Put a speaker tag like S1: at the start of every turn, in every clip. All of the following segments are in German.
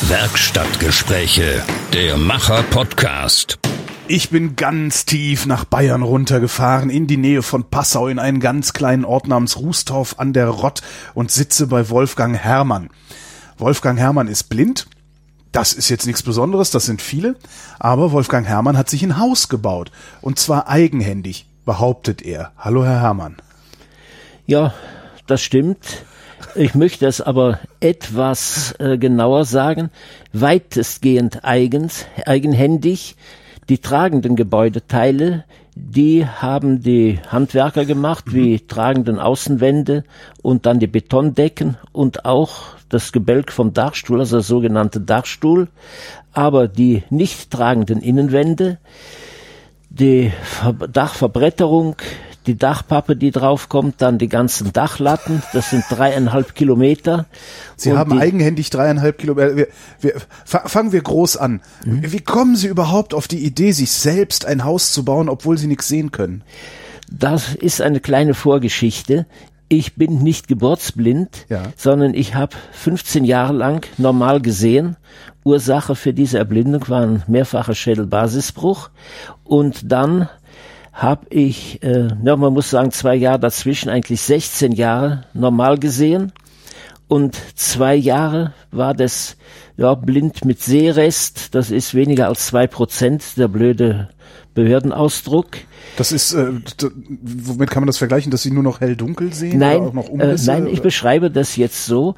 S1: Werkstattgespräche, der Macher-Podcast.
S2: Ich bin ganz tief nach Bayern runtergefahren, in die Nähe von Passau, in einen ganz kleinen Ort namens Rußtorf an der Rott und sitze bei Wolfgang Herrmann. Wolfgang Herrmann ist blind. Das ist jetzt nichts Besonderes, das sind viele. Aber Wolfgang Herrmann hat sich ein Haus gebaut. Und zwar eigenhändig, behauptet er. Hallo, Herr Herrmann.
S3: Ja, das stimmt. Ich möchte es aber etwas genauer sagen. Weitestgehend eigenhändig. Die tragenden Gebäudeteile, die haben die Handwerker gemacht, wie tragenden Außenwände und dann die Betondecken und auch das Gebälk vom Dachstuhl, also der sogenannte Dachstuhl. Aber die nicht tragenden Innenwände, die Dachverbretterung, die Dachpappe, die draufkommt, dann die ganzen Dachlatten, das sind 3,5 Kilometer.
S2: Sie haben eigenhändig 3,5 Kilometer. Fangen wir groß an. Wie kommen Sie überhaupt auf die Idee, sich selbst ein Haus zu bauen, obwohl Sie nichts sehen können?
S3: Das ist eine kleine Vorgeschichte. Ich bin nicht geburtsblind, sondern ich habe 15 Jahre lang normal gesehen. Ursache für diese Erblindung war ein mehrfacher Schädelbasisbruch. Und dann habe ich, man muss sagen, 2 Jahre dazwischen, eigentlich 16 Jahre normal gesehen. Und 2 Jahre war das blind mit Sehrest. Das ist weniger als 2%, der blöde Behördenausdruck.
S2: Das ist, womit kann man das vergleichen, dass Sie nur noch hell-dunkel sehen?
S3: Nein,
S2: oder auch noch Umrisse,
S3: nein, ich beschreibe das jetzt so.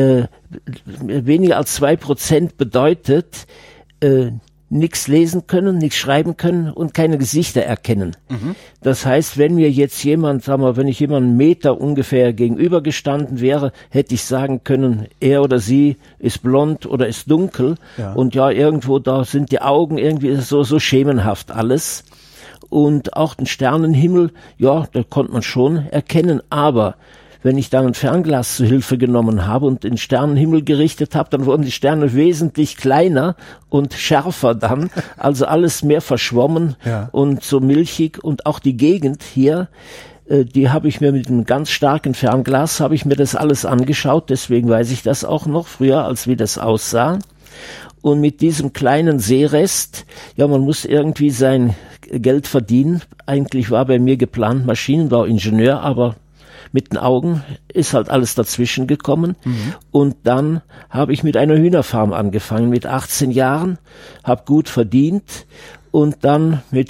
S3: Weniger als 2% bedeutet, nichts lesen können, nichts schreiben können und keine Gesichter erkennen. Das heißt, wenn mir jetzt wenn ich jemandem einen Meter ungefähr gegenübergestanden wäre, hätte ich sagen können, er oder sie ist blond oder ist dunkel. Ja. Und irgendwo da sind die Augen irgendwie so schemenhaft alles. Und auch den Sternenhimmel, da konnte man schon erkennen, aber wenn ich dann ein Fernglas zu Hilfe genommen habe und den Sternenhimmel gerichtet habe, dann wurden die Sterne wesentlich kleiner und schärfer dann, also alles mehr verschwommen und so milchig. Und auch die Gegend hier, die habe ich mir mit einem ganz starken Fernglas, habe ich mir das alles angeschaut, deswegen weiß ich das auch noch früher, als wie das aussah. Und mit diesem kleinen Seerest, man muss irgendwie sein Geld verdienen. Eigentlich war bei mir geplant Maschinenbauingenieur, aber mit den Augen ist halt alles dazwischen gekommen. Und dann habe ich mit einer Hühnerfarm angefangen, mit 18 Jahren, habe gut verdient und dann mit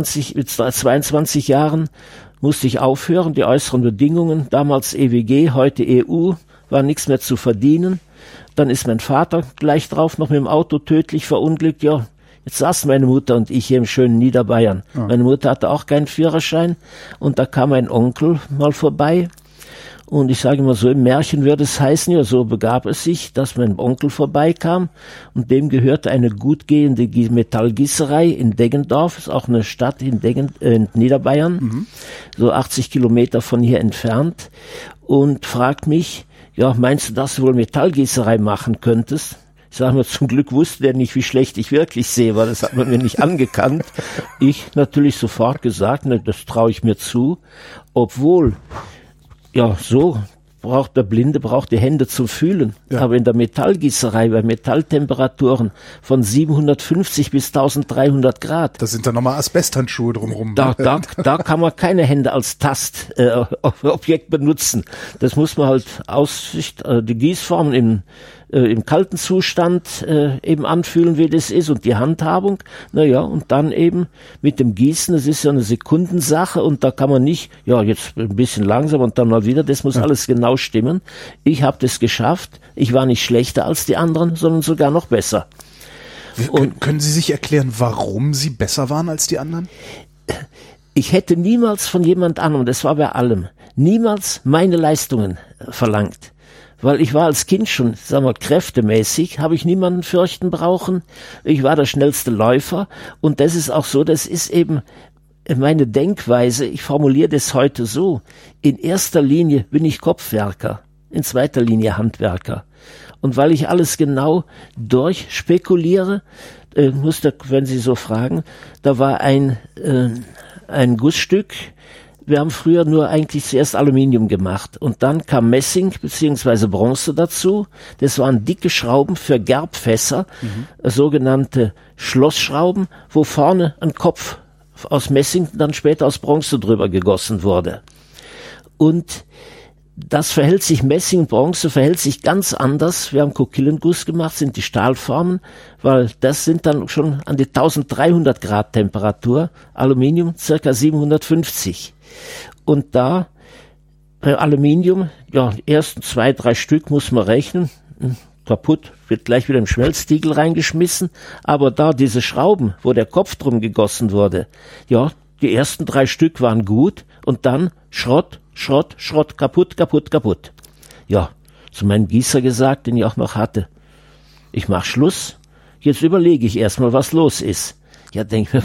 S3: 22 Jahren musste ich aufhören. Die äußeren Bedingungen, damals EWG, heute EU, war nichts mehr zu verdienen. Dann ist mein Vater gleich drauf noch mit dem Auto tödlich verunglückt. Jetzt saßen meine Mutter und ich hier im schönen Niederbayern. Meine Mutter hatte auch keinen Führerschein und da kam ein Onkel mal vorbei. Und ich sage immer so, im Märchen würde es heißen, so begab es sich, dass mein Onkel vorbeikam und dem gehörte eine gut gehende Metallgießerei in Deggendorf, ist auch eine Stadt in Niederbayern, so 80 Kilometer von hier entfernt, und fragt mich, meinst du, dass du wohl Metallgießerei machen könntest? Ich sage mir, zum Glück wusste der nicht, wie schlecht ich wirklich sehe, weil das hat man mir nicht angekannt. Ich natürlich sofort gesagt, das traue ich mir zu, obwohl, so braucht der Blinde, die Hände zum Fühlen. Ja. Aber in der Metallgießerei, bei Metalltemperaturen von 750 bis 1300 Grad.
S2: Da sind dann nochmal Asbesthandschuhe drumherum.
S3: Da kann man keine Hände als Tastobjekt benutzen. Das muss man halt die Gießformen im kalten Zustand eben anfühlen, wie das ist, und die Handhabung, und dann eben mit dem Gießen, das ist ja eine Sekundensache und da kann man nicht, jetzt ein bisschen langsam und dann mal wieder, das muss alles genau stimmen. Ich habe das geschafft, ich war nicht schlechter als die anderen, sondern sogar noch besser.
S2: Können Sie sich erklären, warum Sie besser waren als die anderen?
S3: Ich hätte niemals von jemand anderem, das war bei allem, niemals meine Leistungen verlangt. Weil ich war als Kind schon, kräftemäßig, habe ich niemanden fürchten brauchen. Ich war der schnellste Läufer und das ist auch so, das ist eben meine Denkweise. Ich formuliere das heute so. In erster Linie bin ich Kopfwerker, in zweiter Linie Handwerker. Und weil ich alles genau durchspekuliere, wenn Sie so fragen, da war ein Gussstück, wir haben früher nur eigentlich zuerst Aluminium gemacht und dann kam Messing bzw. Bronze dazu. Das waren dicke Schrauben für Gerbfässer, sogenannte Schlossschrauben, wo vorne ein Kopf aus Messing, dann später aus Bronze drüber gegossen wurde. Und das verhält sich, Messing, Bronze verhält sich ganz anders. Wir haben Kokillenguss gemacht, sind die Stahlformen, weil das sind dann schon an die 1300 Grad Temperatur, Aluminium circa 750. Und da bei Aluminium, ja, die ersten 2, 3 Stück muss man rechnen, kaputt, wird gleich wieder im Schmelztiegel reingeschmissen, aber da diese Schrauben, wo der Kopf drum gegossen wurde, ja, die ersten 3 Stück waren gut und dann Schrott, kaputt. Ja, zu meinem Gießer gesagt, den ich auch noch hatte, ich mach Schluss, jetzt überlege ich erstmal, was los ist. Ja, denke mir,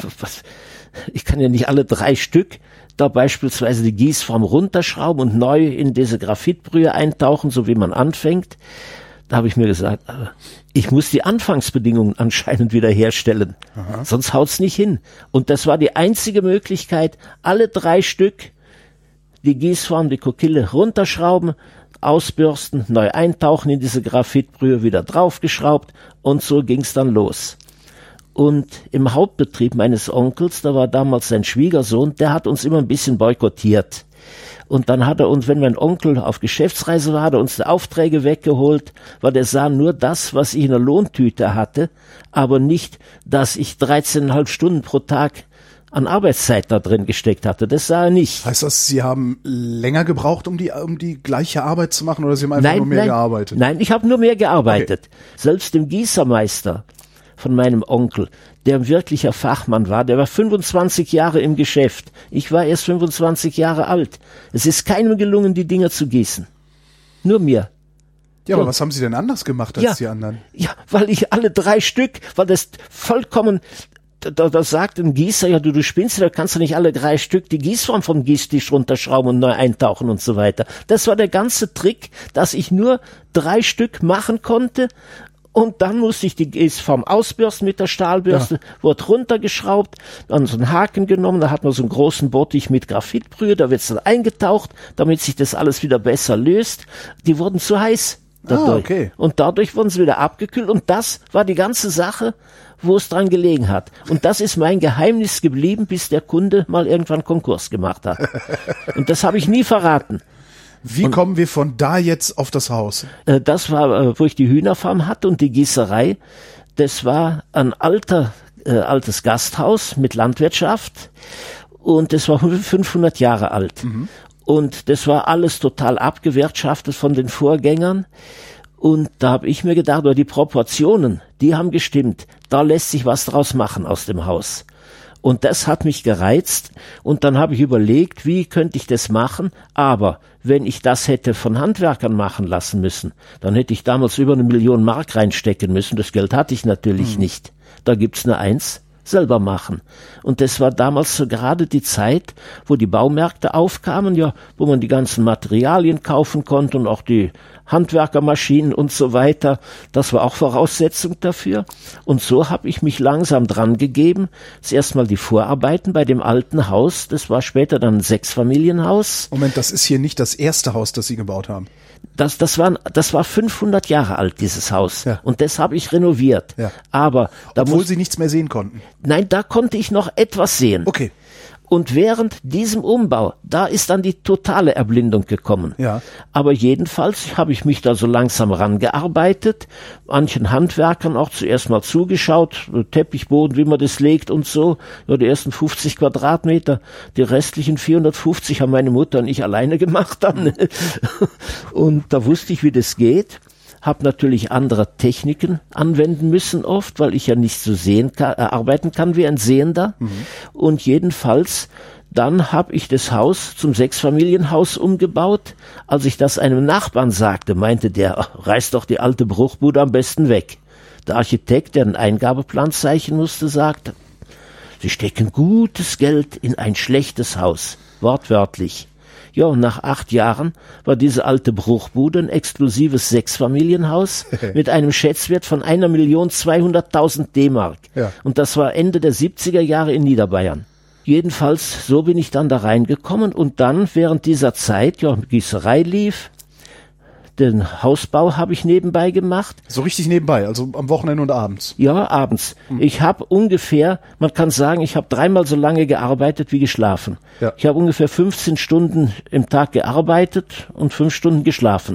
S3: ich kann ja nicht alle 3 Stück da beispielsweise die Gießform runterschrauben und neu in diese Graphitbrühe eintauchen, so wie man anfängt. Da habe ich mir gesagt, ich muss die Anfangsbedingungen anscheinend wieder herstellen, sonst haut's nicht hin. Und das war die einzige Möglichkeit, alle 3 Stück die Gießform, die Kokille runterschrauben, ausbürsten, neu eintauchen in diese Graphitbrühe, wieder draufgeschraubt und so ging's dann los. Und im Hauptbetrieb meines Onkels, da war damals sein Schwiegersohn, der hat uns immer ein bisschen boykottiert. Und dann hat er uns, wenn mein Onkel auf Geschäftsreise war, hat er uns die Aufträge weggeholt, weil der sah nur das, was ich in der Lohntüte hatte, aber nicht, dass ich 13,5 Stunden pro Tag an Arbeitszeit da drin gesteckt hatte. Das sah er nicht.
S2: Heißt das, Sie haben länger gebraucht, um die gleiche Arbeit zu machen, oder Sie haben einfach nur mehr gearbeitet?
S3: Nein, ich habe nur mehr gearbeitet. Okay. Selbst dem Gießermeister von meinem Onkel, der ein wirklicher Fachmann war, der war 25 Jahre im Geschäft. Ich war erst 25 Jahre alt. Es ist keinem gelungen, die Dinger zu gießen. Nur mir.
S2: Ja, aber was haben Sie denn anders gemacht als die anderen?
S3: Ja, weil ich alle 3 Stück, weil das vollkommen... Da sagt ein Gießer, ja, du spinnst, da kannst du nicht alle 3 Stück die Gießform vom Gießtisch runterschrauben und neu eintauchen und so weiter. Das war der ganze Trick, dass ich nur 3 Stück machen konnte und dann musste ich die Gießform ausbürsten mit der Stahlbürste, wurde runtergeschraubt, dann so einen Haken genommen, da hat man so einen großen Bottich mit Graphitbrühe, da wird's dann eingetaucht, damit sich das alles wieder besser löst. Die wurden zu heiß dadurch.
S2: Okay.
S3: Und dadurch wurden sie wieder abgekühlt und das war die ganze Sache, wo es dran gelegen hat. Und das ist mein Geheimnis geblieben, bis der Kunde mal irgendwann Konkurs gemacht hat. Und das habe ich nie verraten.
S2: Wie kommen wir von da jetzt auf das Haus?
S3: Das war, wo ich die Hühnerfarm hatte und die Gießerei. Das war ein altes Gasthaus mit Landwirtschaft und das war 500 Jahre alt. Und das war alles total abgewirtschaftet von den Vorgängern. Und da habe ich mir gedacht, die Proportionen, die haben gestimmt. Da lässt sich was draus machen aus dem Haus. Und das hat mich gereizt. Und dann habe ich überlegt, wie könnte ich das machen? Aber wenn ich das hätte von Handwerkern machen lassen müssen, dann hätte ich damals über 1 Million Mark reinstecken müssen. Das Geld hatte ich natürlich nicht. Da gibt's nur eins: selber machen. Und das war damals so gerade die Zeit, wo die Baumärkte aufkamen, ja, wo man die ganzen Materialien kaufen konnte und auch die Handwerkermaschinen und so weiter. Das war auch Voraussetzung dafür. Und so habe ich mich langsam dran gegeben. Zuerst mal die Vorarbeiten bei dem alten Haus. Das war später dann ein 6-Familienhaus.
S2: Moment, das ist hier nicht das erste Haus, das Sie gebaut haben.
S3: Das war 500 Jahre alt, dieses Haus. Ja. Und das habe ich renoviert.
S2: Ja.
S3: Aber
S2: obwohl Sie nichts mehr sehen konnten?
S3: Nein, da konnte ich noch etwas sehen.
S2: Okay.
S3: Und während diesem Umbau, da ist dann die totale Erblindung gekommen.
S2: Ja.
S3: Aber jedenfalls habe ich mich da so langsam rangearbeitet, manchen Handwerkern auch zuerst mal zugeschaut, Teppichboden, wie man das legt und so. Ja, die ersten 50 Quadratmeter, die restlichen 450 haben meine Mutter und ich alleine gemacht dann. Und da wusste ich, wie das geht. Habe natürlich andere Techniken anwenden müssen oft, weil ich ja nicht so arbeiten kann wie ein Sehender. Und jedenfalls, dann habe ich das Haus zum 6-Familienhaus umgebaut. Als ich das einem Nachbarn sagte, meinte der, reiß doch die alte Bruchbude am besten weg. Der Architekt, der einen Eingabeplan zeichnen musste, sagte, Sie stecken gutes Geld in ein schlechtes Haus, wortwörtlich. Ja, und nach 8 Jahren war diese alte Bruchbude ein exklusives 6-Familienhaus mit einem Schätzwert von 1.200.000 D-Mark. Ja. Und das war Ende der 70er Jahre in Niederbayern. Jedenfalls, so bin ich dann da reingekommen und dann während dieser Zeit, ja, Gießerei lief, den Hausbau habe ich nebenbei gemacht.
S2: So richtig nebenbei, also am Wochenende und abends?
S3: Ja, abends. Ich habe ungefähr, man kann sagen, ich habe 3-mal so lange gearbeitet wie geschlafen.
S2: Ja.
S3: Ich habe ungefähr 15 Stunden im Tag gearbeitet und 5 Stunden geschlafen.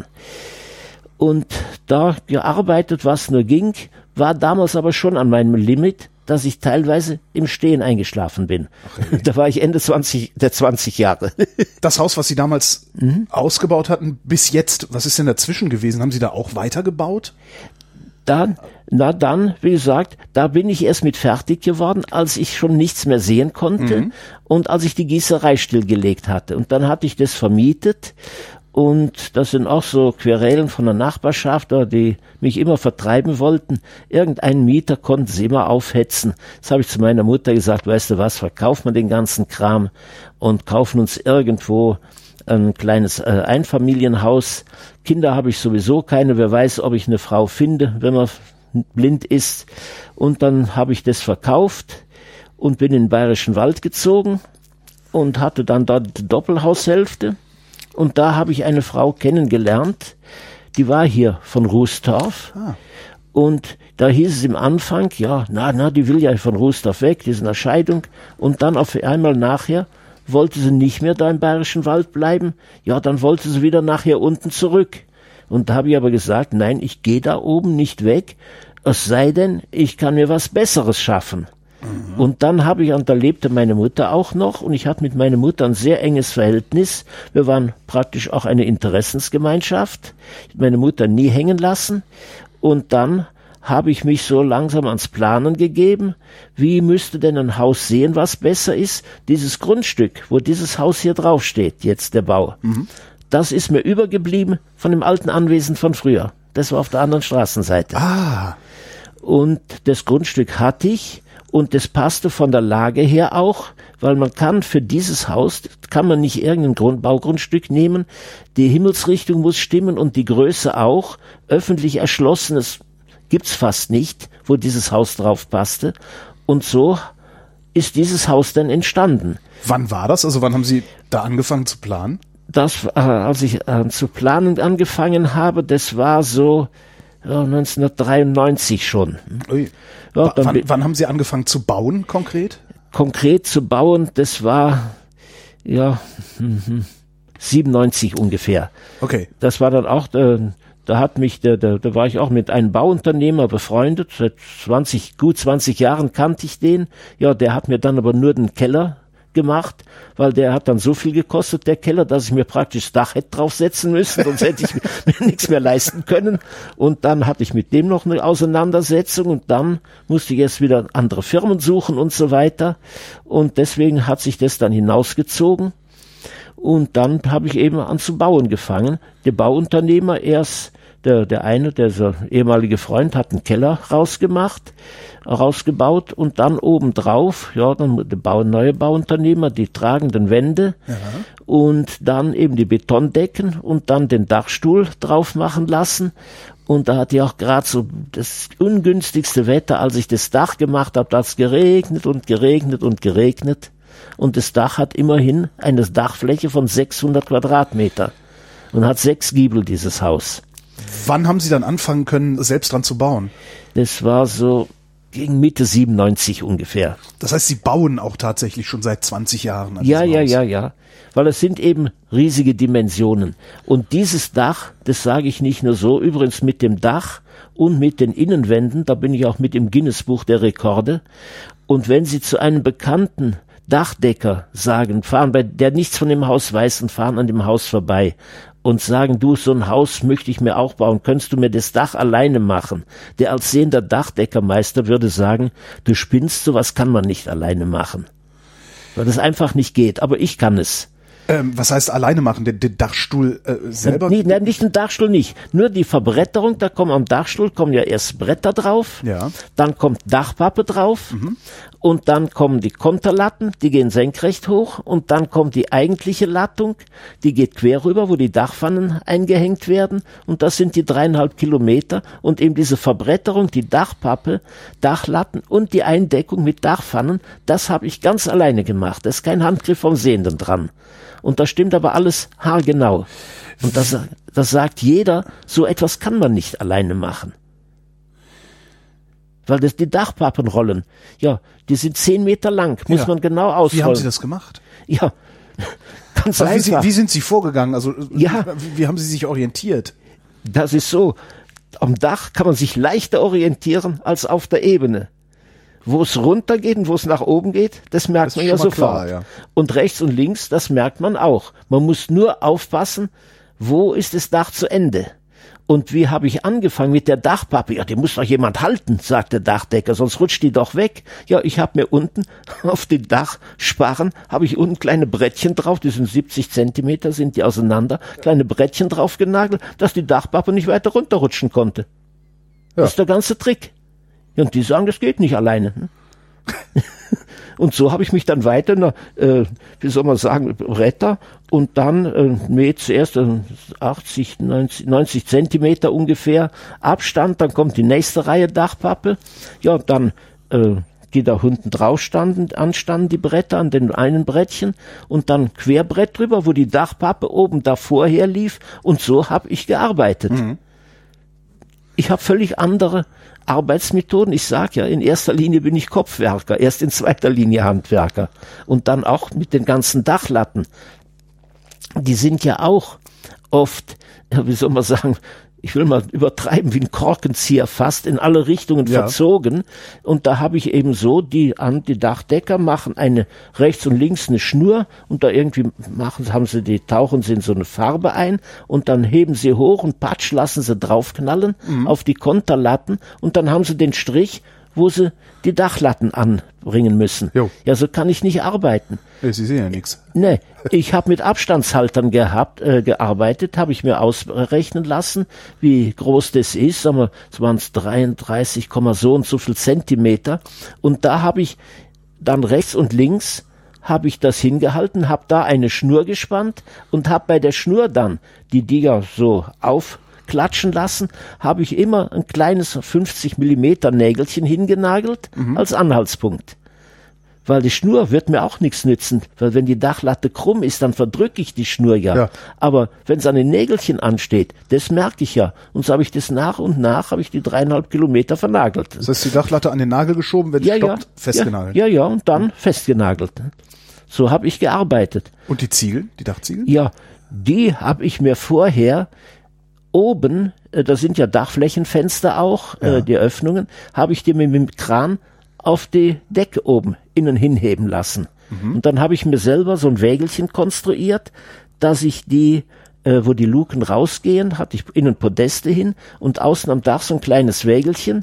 S3: Und da gearbeitet, was nur ging, war damals aber schon an meinem Limit, dass ich teilweise im Stehen eingeschlafen bin. Okay. Da war ich Ende der 20 Jahre.
S2: Das Haus, was Sie damals ausgebaut hatten, bis jetzt, was ist denn dazwischen gewesen? Haben Sie da auch weitergebaut?
S3: Dann, wie gesagt, da bin ich erst mit fertig geworden, als ich schon nichts mehr sehen konnte und als ich die Gießerei stillgelegt hatte. Und dann hatte ich das vermietet. Und das sind auch so Querelen von der Nachbarschaft, die mich immer vertreiben wollten. Irgendeinen Mieter konnten sie immer aufhetzen. Das habe ich zu meiner Mutter gesagt, weißt du was, verkaufen wir den ganzen Kram und kaufen uns irgendwo ein kleines Einfamilienhaus. Kinder habe ich sowieso keine, wer weiß, ob ich eine Frau finde, wenn man blind ist. Und dann habe ich das verkauft und bin in den Bayerischen Wald gezogen und hatte dann dort die Doppelhaushälfte. Und da habe ich eine Frau kennengelernt, die war hier von Rußtorf. Und da hieß es im Anfang, ja, die will ja von Rußtorf weg, die ist in der Scheidung. Und dann auf einmal nachher wollte sie nicht mehr da im Bayerischen Wald bleiben. Ja, dann wollte sie wieder nachher unten zurück. Und da habe ich aber gesagt, nein, ich gehe da oben nicht weg, es sei denn, ich kann mir was Besseres schaffen. Und dann da lebte meine Mutter auch noch und ich hatte mit meiner Mutter ein sehr enges Verhältnis. Wir waren praktisch auch eine Interessensgemeinschaft. Ich habe meine Mutter nie hängen lassen und dann habe ich mich so langsam ans Planen gegeben. Wie müsste denn ein Haus sehen, was besser ist? Dieses Grundstück, wo dieses Haus hier draufsteht, jetzt der Bau, das ist mir übergeblieben von dem alten Anwesen von früher. Das war auf der anderen Straßenseite. Und das Grundstück hatte ich. Und das passte von der Lage her auch, weil man kann für dieses Haus, kann man nicht irgendein Baugrundstück nehmen. Die Himmelsrichtung muss stimmen und die Größe auch. Öffentlich erschlossenes gibt's fast nicht, wo dieses Haus drauf passte. Und so ist dieses Haus dann entstanden.
S2: Wann war das? Also wann haben Sie da angefangen zu planen?
S3: Als ich zu planen angefangen habe, das war so 1993 schon.
S2: Ui. Ja, wann haben Sie angefangen zu bauen konkret?
S3: Konkret zu bauen, das war 97 ungefähr.
S2: Okay.
S3: Das war dann auch, da war ich auch mit einem Bauunternehmer befreundet. Seit gut 20 Jahren kannte ich den. Ja, der hat mir dann aber nur den Keller gemacht, weil der hat dann so viel gekostet, der Keller, dass ich mir praktisch das Dach hätte draufsetzen müssen, sonst hätte ich mir nichts mehr leisten können. Und dann hatte ich mit dem noch eine Auseinandersetzung und dann musste ich erst wieder andere Firmen suchen und so weiter. Und deswegen hat sich das dann hinausgezogen. Und dann habe ich eben an zu bauen gefangen. Der Bauunternehmer der so ehemalige Freund, hat einen Keller rausgebaut und dann obendrauf, dann der neue Bauunternehmer, die tragenden Wände und dann eben die Betondecken und dann den Dachstuhl drauf machen lassen. Und da hatte ich auch gerade so das ungünstigste Wetter, als ich das Dach gemacht habe, da hat es geregnet und geregnet und geregnet. Und das Dach hat immerhin eine Dachfläche von 600 Quadratmeter und hat 6 Giebel, dieses Haus.
S2: Wann haben Sie dann anfangen können, selbst dran zu bauen?
S3: Das war so gegen Mitte 97 ungefähr.
S2: Das heißt, Sie bauen auch tatsächlich schon seit 20 Jahren an
S3: Ja.
S2: diesem Haus.
S3: Weil es sind eben riesige Dimensionen. Und dieses Dach, das sage ich nicht nur so, übrigens mit dem Dach und mit den Innenwänden, da bin ich auch mit im Guinness-Buch der Rekorde. Und wenn Sie zu einem bekannten Dachdecker sagen, der nichts von dem Haus weiß und fahren an dem Haus vorbei und sagen, du, so ein Haus möchte ich mir auch bauen, könntest du mir das Dach alleine machen? Der als sehender Dachdeckermeister würde sagen, du spinnst, sowas kann man nicht alleine machen. Weil das einfach nicht geht, aber ich kann es.
S2: Was heißt alleine machen? Den Dachstuhl selber?
S3: Nicht den Dachstuhl nicht. Nur die Verbretterung, am Dachstuhl kommen ja erst Bretter drauf, dann kommt Dachpappe drauf und dann kommen die Konterlatten, die gehen senkrecht hoch und dann kommt die eigentliche Lattung, die geht quer rüber, wo die Dachpfannen eingehängt werden und das sind die 3,5 Kilometer und eben diese Verbretterung, die Dachpappe, Dachlatten und die Eindeckung mit Dachpfannen, das habe ich ganz alleine gemacht. Da ist kein Handgriff vom Sehenden dran. Und das stimmt aber alles haargenau. Und das sagt jeder, so etwas kann man nicht alleine machen. Weil das die Dachpappenrollen, ja, die sind 10 Meter lang, muss man genau ausrollen.
S2: Wie haben Sie das gemacht?
S3: Ja, ganz einfach.
S2: Wie sind Sie vorgegangen? Also,
S3: ja,
S2: wie haben Sie sich orientiert?
S3: Das ist so, am Dach kann man sich leichter orientieren als auf der Ebene. Wo es runter geht und wo es nach oben geht, das merkt man ja sofort. Klar, ja. Und rechts und links, das merkt man auch. Man muss nur aufpassen, wo ist das Dach zu Ende. Und wie habe ich angefangen mit der Dachpappe? Ja, die muss doch jemand halten, sagt der Dachdecker, sonst rutscht die doch weg. Ja, ich habe mir unten auf den Dachsparren, habe ich unten kleine Brettchen drauf, die sind 70 Zentimeter, sind die auseinander, kleine Brettchen drauf genagelt, dass die Dachpappe nicht weiter runterrutschen konnte. Ja. Das ist der ganze Trick. Und die sagen, das geht nicht alleine. Und so habe ich mich dann weiter, wie soll man sagen, Bretter und dann zuerst 80, 90 Zentimeter ungefähr Abstand, dann kommt die nächste Reihe Dachpappe, ja, dann die da unten drauf anstanden die Bretter an den einen Brettchen und dann Querbrett drüber, wo die Dachpappe oben davor her lief und so habe ich gearbeitet. Mhm. Ich habe völlig andere Arbeitsmethoden. Ich sage ja, in erster Linie bin ich Kopfwerker, erst in zweiter Linie Handwerker. Und dann auch mit den ganzen Dachlatten. Die sind ja auch oft, wie soll man sagen, ich will mal übertreiben, wie ein Korkenzieher fast in alle Richtungen verzogen. Und da habe ich eben so, die Dachdecker machen eine rechts und links eine Schnur und da irgendwie tauchen sie in so eine Farbe ein und dann heben sie hoch und patsch lassen sie draufknallen auf die Konterlatten und dann haben sie den Strich, wo sie die Dachlatten anbringen müssen. Jo. Ja, so kann ich nicht arbeiten.
S2: Ja, Sie sehen ja nichts.
S3: Nee, ich habe mit Abstandshaltern gearbeitet, habe ich mir ausrechnen lassen, wie groß das ist. Sagen wir, es waren 33, so und so viel Zentimeter. Und da habe ich dann rechts und links habe ich das hingehalten, habe da eine Schnur gespannt und habe bei der Schnur dann, die ja so aufklatschen lassen, habe ich immer ein kleines 50 Millimeter Nägelchen hingenagelt als Anhaltspunkt. Weil die Schnur wird mir auch nichts nützen, weil wenn die Dachlatte krumm ist, dann verdrücke ich die Schnur ja. Aber wenn es an den Nägelchen ansteht, das merke ich ja. Und so habe ich das nach und nach, habe ich die 3,5 Kilometer vernagelt.
S2: Das heißt, die Dachlatte an den Nagel geschoben, wenn die stoppt, festgenagelt.
S3: Ja, und dann festgenagelt. So habe ich gearbeitet.
S2: Und die Ziegel, die Dachziegel?
S3: Ja, die habe ich mir vorher oben, da sind ja Dachflächenfenster auch, die Öffnungen, habe ich die mit dem Kran auf die Decke oben innen hinheben lassen. Und dann habe ich mir selber so ein Wägelchen konstruiert, dass ich die, wo die Luken rausgehen, hatte ich innen Podeste hin und außen am Dach so ein kleines Wägelchen,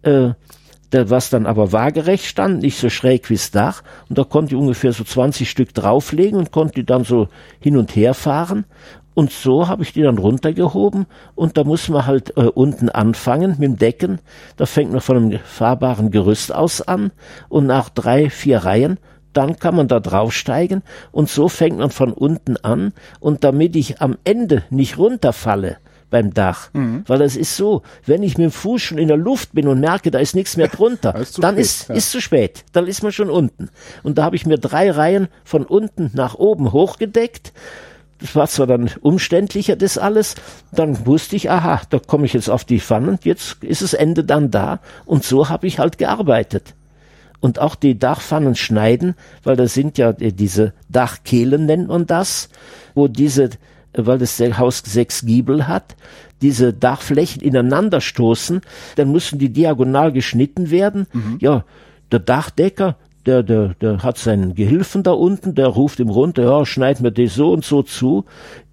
S3: was dann aber waagerecht stand, nicht so schräg wie das Dach. Und da konnte ich ungefähr so 20 Stück drauflegen und konnte die dann so hin und her fahren. Und so habe ich die dann runtergehoben und da muss man halt unten anfangen mit dem Decken. Da fängt man von einem fahrbaren Gerüst aus an und nach 3, 4 Reihen, dann kann man da draufsteigen und so fängt man von unten an. Und damit ich am Ende nicht runterfalle beim Dach, weil das ist so, wenn ich mit dem Fuß schon in der Luft bin und merke, da ist nichts mehr drunter, dann ist zu spät, dann ist man schon unten. Und da habe ich mir 3 Reihen von unten nach oben hochgedeckt. Das war zwar dann umständlicher, das alles, dann wusste ich, aha, da komme ich jetzt auf die Pfannen, jetzt ist das Ende dann da und so habe ich halt gearbeitet. Und auch die Dachpfannen schneiden, weil da sind ja diese Dachkehlen, nennt man das, wo weil das Haus 6 Giebel hat, diese Dachflächen ineinander stoßen, dann müssen die diagonal geschnitten werden. Ja, der Dachdecker, der hat seinen Gehilfen da unten, der ruft ihm runter, ja, schneid mir das so und so zu.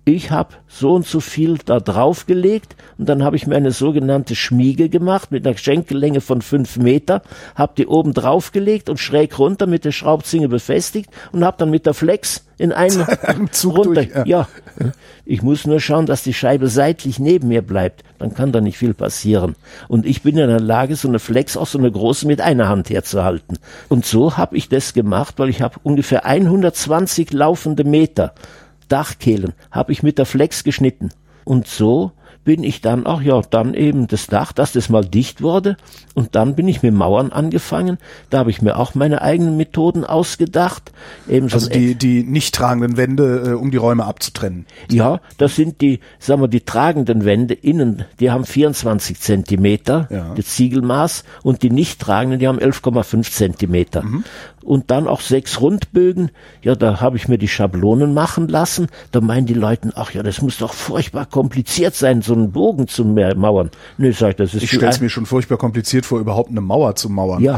S3: ich habe so und so viel da draufgelegt und dann habe ich mir eine sogenannte Schmiege gemacht mit einer Schenkellänge von 5 Meter, habe die oben draufgelegt und schräg runter mit der Schraubzinge befestigt und habe dann mit der Flex in einen
S2: Zug
S3: runter.
S2: durch,
S3: Ja, ich muss nur schauen, dass die Scheibe seitlich neben mir bleibt. Dann kann da nicht viel passieren. Und ich bin in der Lage, so eine Flex, auch so eine große, mit einer Hand herzuhalten. Und so habe ich das gemacht, weil ich habe ungefähr 120 laufende Meter Dachkehlen habe ich mit der Flex geschnitten. Und so bin ich dann auch, dann eben das Dach, dass das mal dicht wurde. Und dann bin ich mit Mauern angefangen. Da habe ich mir auch meine eigenen Methoden ausgedacht. Eben
S2: also die nicht tragenden Wände, um die Räume abzutrennen.
S3: Ja, das sind die tragenden Wände innen, die haben 24 Zentimeter, das Ziegelmaß, und die nicht tragenden, die haben 11,5 Zentimeter. Und dann auch 6 Rundbögen. Ja, da habe ich mir die Schablonen machen lassen. Da meinen die Leute, ach ja, das muss doch furchtbar kompliziert sein, so einen Bogen zu mauern. Nö, sag ich, das ist...
S2: Ich stelle es mir schon furchtbar kompliziert vor, überhaupt eine Mauer zu mauern.
S3: Ja,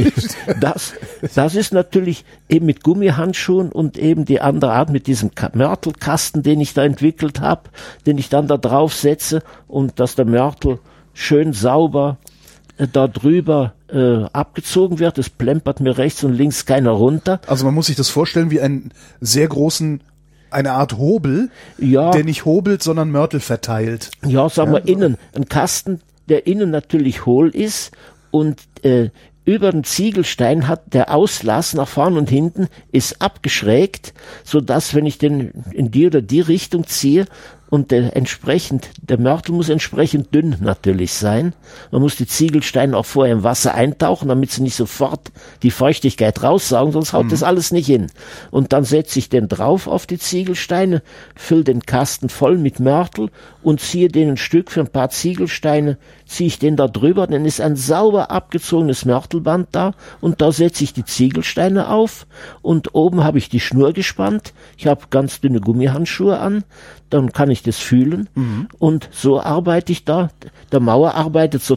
S3: das ist natürlich eben mit Gummihandschuhen und eben die andere Art mit diesem Mörtelkasten, den ich da entwickelt habe, den ich dann da drauf setze und dass der Mörtel schön sauber da drüber abgezogen wird. Es plempert mir rechts und links keiner runter.
S2: Also man muss sich das vorstellen wie einen sehr großen, eine Art Hobel, der nicht hobelt, sondern Mörtel verteilt.
S3: Ja, sagen wir innen. Ein Kasten, der innen natürlich hohl ist und über den Ziegelstein hat der Auslass nach vorn und hinten ist abgeschrägt, so dass wenn ich den in die oder die Richtung ziehe und der Mörtel muss entsprechend dünn natürlich sein. Man muss die Ziegelsteine auch vorher im Wasser eintauchen, damit sie nicht sofort die Feuchtigkeit raussaugen, sonst haut das alles nicht hin. Und dann setze ich den drauf auf die Ziegelsteine, fülle den Kasten voll mit Mörtel und ziehe den ein Stück für ein paar Ziegelsteine, ziehe ich den da drüber, dann ist ein sauber abgezogenes Mörtelband da und da setze ich die Ziegelsteine auf und oben habe ich die Schnur gespannt. Ich habe ganz dünne Gummihandschuhe an, dann kann ich das fühlen und so arbeite ich da. Der Maurer arbeitet so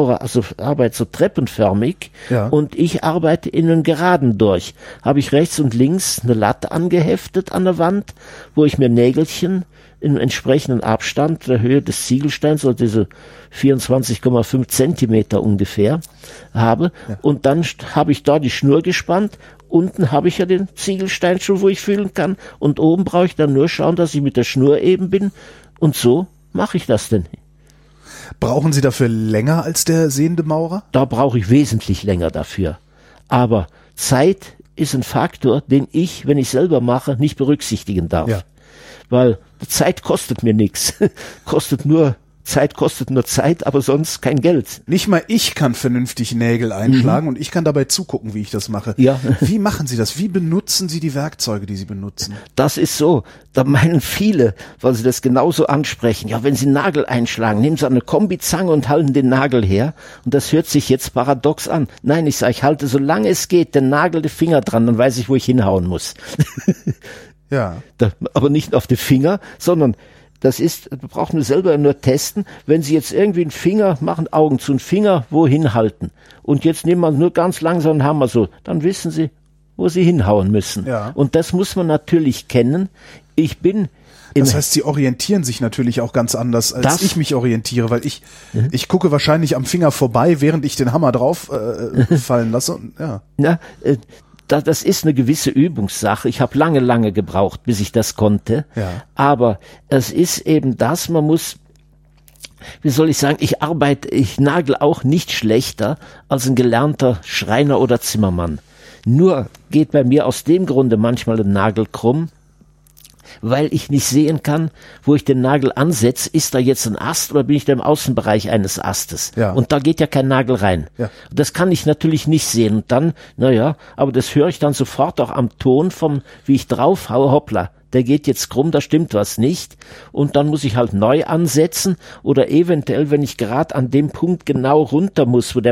S3: treppenförmig und ich arbeite in einen Geraden durch. Habe ich rechts und links eine Latte angeheftet an der Wand, wo ich mir Nägelchen in entsprechenden Abstand der Höhe des Ziegelsteins, also diese 24,5 Zentimeter ungefähr, habe. Ja. Und dann habe ich da die Schnur gespannt. Unten habe ich ja den Ziegelstein schon, wo ich fühlen kann. Und oben brauche ich dann nur schauen, dass ich mit der Schnur eben bin. Und so mache ich das denn.
S2: Brauchen Sie dafür länger als der sehende Maurer?
S3: Da brauche ich wesentlich länger dafür. Aber Zeit ist ein Faktor, den ich, wenn ich selber mache, nicht berücksichtigen darf. Ja. Weil Zeit kostet mir nichts. Zeit kostet nur Zeit, aber sonst kein Geld.
S2: Nicht mal ich kann vernünftig Nägel einschlagen und ich kann dabei zugucken, wie ich das mache.
S3: Ja.
S2: Wie machen Sie das? Wie benutzen Sie die Werkzeuge, die Sie benutzen?
S3: Das ist so. Da meinen viele, weil sie das genauso ansprechen. Ja, wenn Sie einen Nagel einschlagen, nehmen Sie eine Kombizange und halten den Nagel her. Und das hört sich jetzt paradox an. Nein, ich sage, ich halte solange es geht den Nagel, den Finger dran, dann weiß ich, wo ich hinhauen muss.
S2: Ja.
S3: Aber nicht auf den Finger, sondern das braucht man selber nur testen. Wenn Sie jetzt irgendwie einen Finger machen, Augen zu, einen Finger wohin halten und jetzt nehmen wir nur ganz langsam einen Hammer so, dann wissen Sie, wo Sie hinhauen müssen.
S2: Ja.
S3: Und das muss man natürlich kennen.
S2: Das heißt, Sie orientieren sich natürlich auch ganz anders, als ich mich orientiere, weil ich gucke wahrscheinlich am Finger vorbei, während ich den Hammer drauf fallen lasse. Ja.
S3: Das ist eine gewisse Übungssache. Ich habe lange gebraucht, bis ich das konnte.
S2: Ja.
S3: Aber es ist eben das, man muss, wie soll ich sagen, ich nagel auch nicht schlechter als ein gelernter Schreiner oder Zimmermann. Nur geht bei mir aus dem Grunde manchmal ein Nagel krumm, weil ich nicht sehen kann, wo ich den Nagel ansetze. Ist da jetzt ein Ast oder bin ich da im Außenbereich eines Astes?
S2: Ja.
S3: Und da geht ja kein Nagel rein.
S2: Ja.
S3: Das kann ich natürlich nicht sehen. Und dann, aber das höre ich dann sofort auch am Ton wie ich drauf haue, hoppla, der geht jetzt krumm, da stimmt was nicht. Und dann muss ich halt neu ansetzen oder eventuell, wenn ich gerade an dem Punkt genau runter muss, wo der